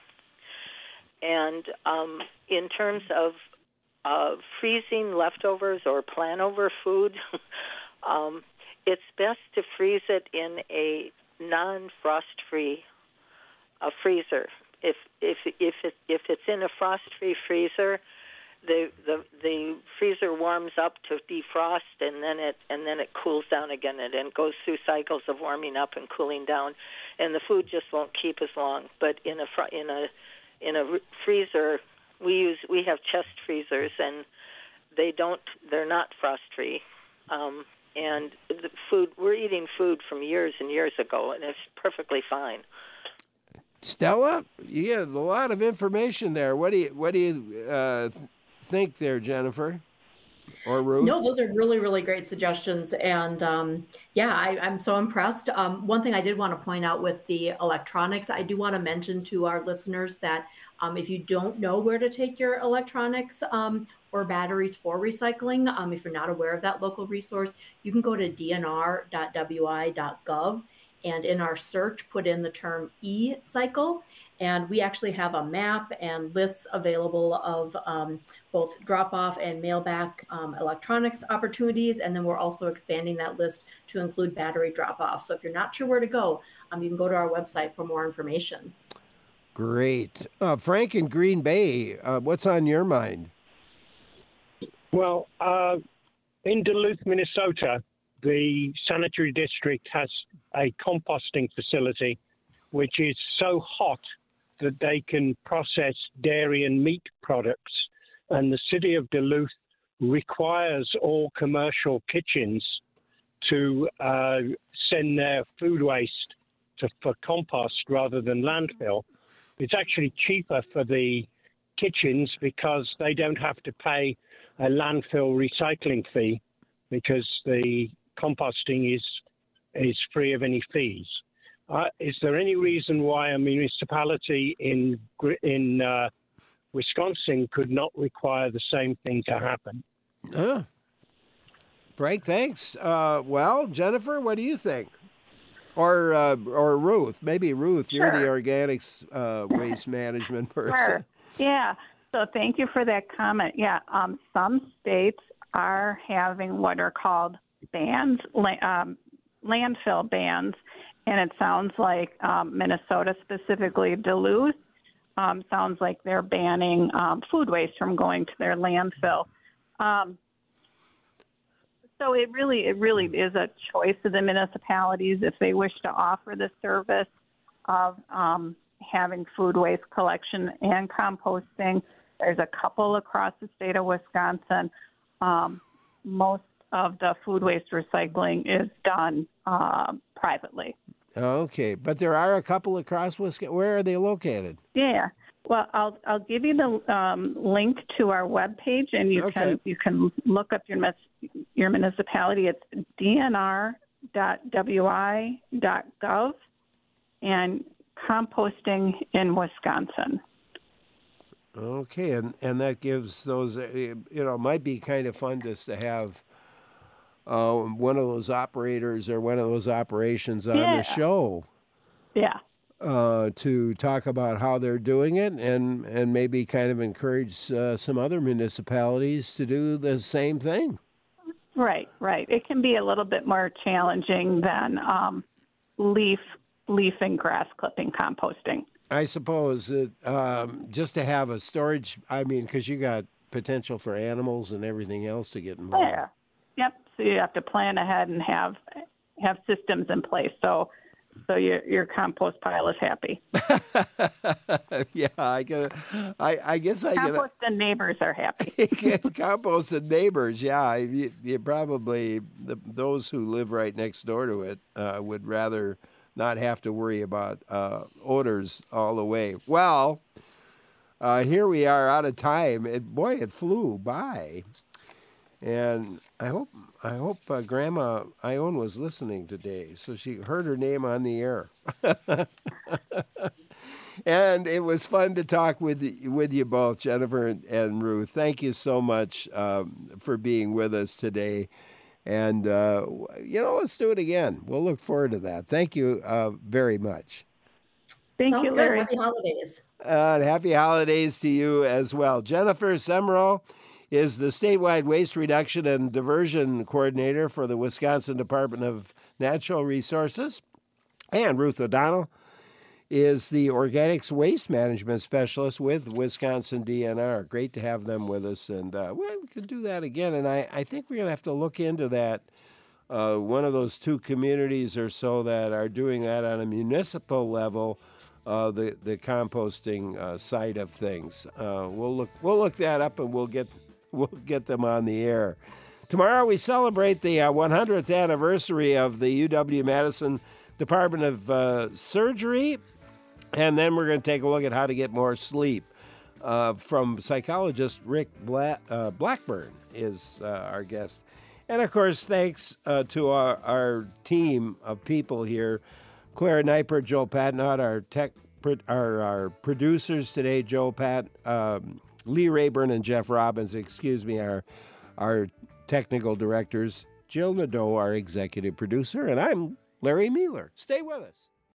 And um, in terms of uh, freezing leftovers or plan-over food, um, it's best to freeze it in a non-frost-free uh, freezer. If if if it, if it's in a frost-free freezer, the, the the freezer warms up to defrost, and then it and then it cools down again, and it goes through cycles of warming up and cooling down, and the food just won't keep as long. But in a fr- in a in a freezer, we use we have chest freezers, and they don't they're not frost-free. Um, and the food we're eating food from years and years ago, and it's perfectly fine. Stella, you get a lot of information there. What do you what do you uh, think there, Jennifer or Ruth? No, those are really, really great suggestions. And um, yeah, I, I'm so impressed. Um, one thing I did want to point out with the electronics, I do want to mention to our listeners that um, if you don't know where to take your electronics um, or batteries for recycling, um, if you're not aware of that local resource, you can go to d n r dot w i dot gov. And in our search, put in the term e-cycle, And we actually have a map and lists available of um, both drop-off and mail-back um, electronics opportunities. And then we're also expanding that list to include battery drop-off. So if you're not sure where to go, um, you can go to our website for more information. Great. Uh, Frank in Green Bay, uh, what's on your mind? Well, uh, in Duluth, Minnesota, the sanitary district has a composting facility which is so hot that they can process dairy and meat products. And the city of Duluth requires all commercial kitchens to uh, send their food waste to, for compost rather than landfill. It's actually cheaper for the kitchens because they don't have to pay a landfill recycling fee because the composting is is free of any fees. Uh, is there any reason why a municipality in in uh, Wisconsin could not require the same thing to happen? Uh, Frank, thanks. Uh, well, Jennifer, what do you think? Or uh, or Ruth, maybe Ruth, you're Sure. the organics uh, waste management person. Sure. Yeah. So thank you for that comment. Yeah. Um, some states are having what are called bans, la- um, landfill bans, and it sounds like um, Minnesota, specifically Duluth, um, sounds like they're banning um, food waste from going to their landfill. Um, so it really, it really is a choice of the municipalities if they wish to offer the service of um, having food waste collection and composting. There's a couple across the state of Wisconsin. Um, most of the food waste recycling is done uh, privately. Okay, but there are a couple across Wisconsin. Where are they located? Yeah. Well, I'll I'll give you the um, link to our webpage, and you Okay. can you can look up your mis- your municipality. It's d n r dot w i dot gov and composting in Wisconsin. Okay, and, and that gives those, uh, you know, it might be kind of fun just to have uh, one of those operators or one of those operations on Yeah. the show. Yeah. Uh, to talk about how they're doing it and, and maybe kind of encourage uh, some other municipalities to do the same thing. Right, right. It can be a little bit more challenging than um, leaf leaf and grass clipping composting. I suppose that um, just to have a storage, I mean, because you got potential for animals and everything else to get involved. Yeah. Yep. So you have to plan ahead and have have systems in place. So so your your compost pile is happy. Yeah, I get. I I guess I get. Compost and neighbors are happy. Compost and neighbors, yeah. You, you probably the, those who live right next door to it uh, would rather not have to worry about uh, odors all the way. Well, uh, here we are out of time. It, boy, it flew by, and I hope I hope uh, Grandma Ione was listening today, so she heard her name on the air. And it was fun to talk with with you both, Jennifer and, and Ruth. Thank you so much um, for being with us today. And, uh, you know, let's do it again. We'll look forward to that. Thank you uh, very much. Thank Sounds you, good. Larry. Happy holidays. Uh, and happy holidays to you as well. Jennifer Semrau is the statewide waste reduction and diversion coordinator for the Wisconsin Department of Natural Resources. And Ruth O'Donnell is the organics waste management specialist with Wisconsin D N R. Great to have them with us, and uh, well, we could do that again. And I, I think we're going to have to look into that, uh, one of those two communities or so that are doing that on a municipal level, uh, the the composting uh, side of things. Uh, we'll look we'll look that up, and we'll get we'll get them on the air. Tomorrow we celebrate the uh, one hundredth anniversary of the U W-Madison Department of uh, Surgery. And then we're going to take a look at how to get more sleep uh, from psychologist Rick Bla- uh, Blackburn is uh, our guest. And, of course, thanks uh, to our, our team of people here, Clara Kniper, Joe Patnott, our tech, our, our producers today, Joe Pat, um, Lee Rayburn and Jeff Robbins, excuse me, our, our technical directors, Jill Nadeau, our executive producer, and I'm Larry Mealer. Stay with us.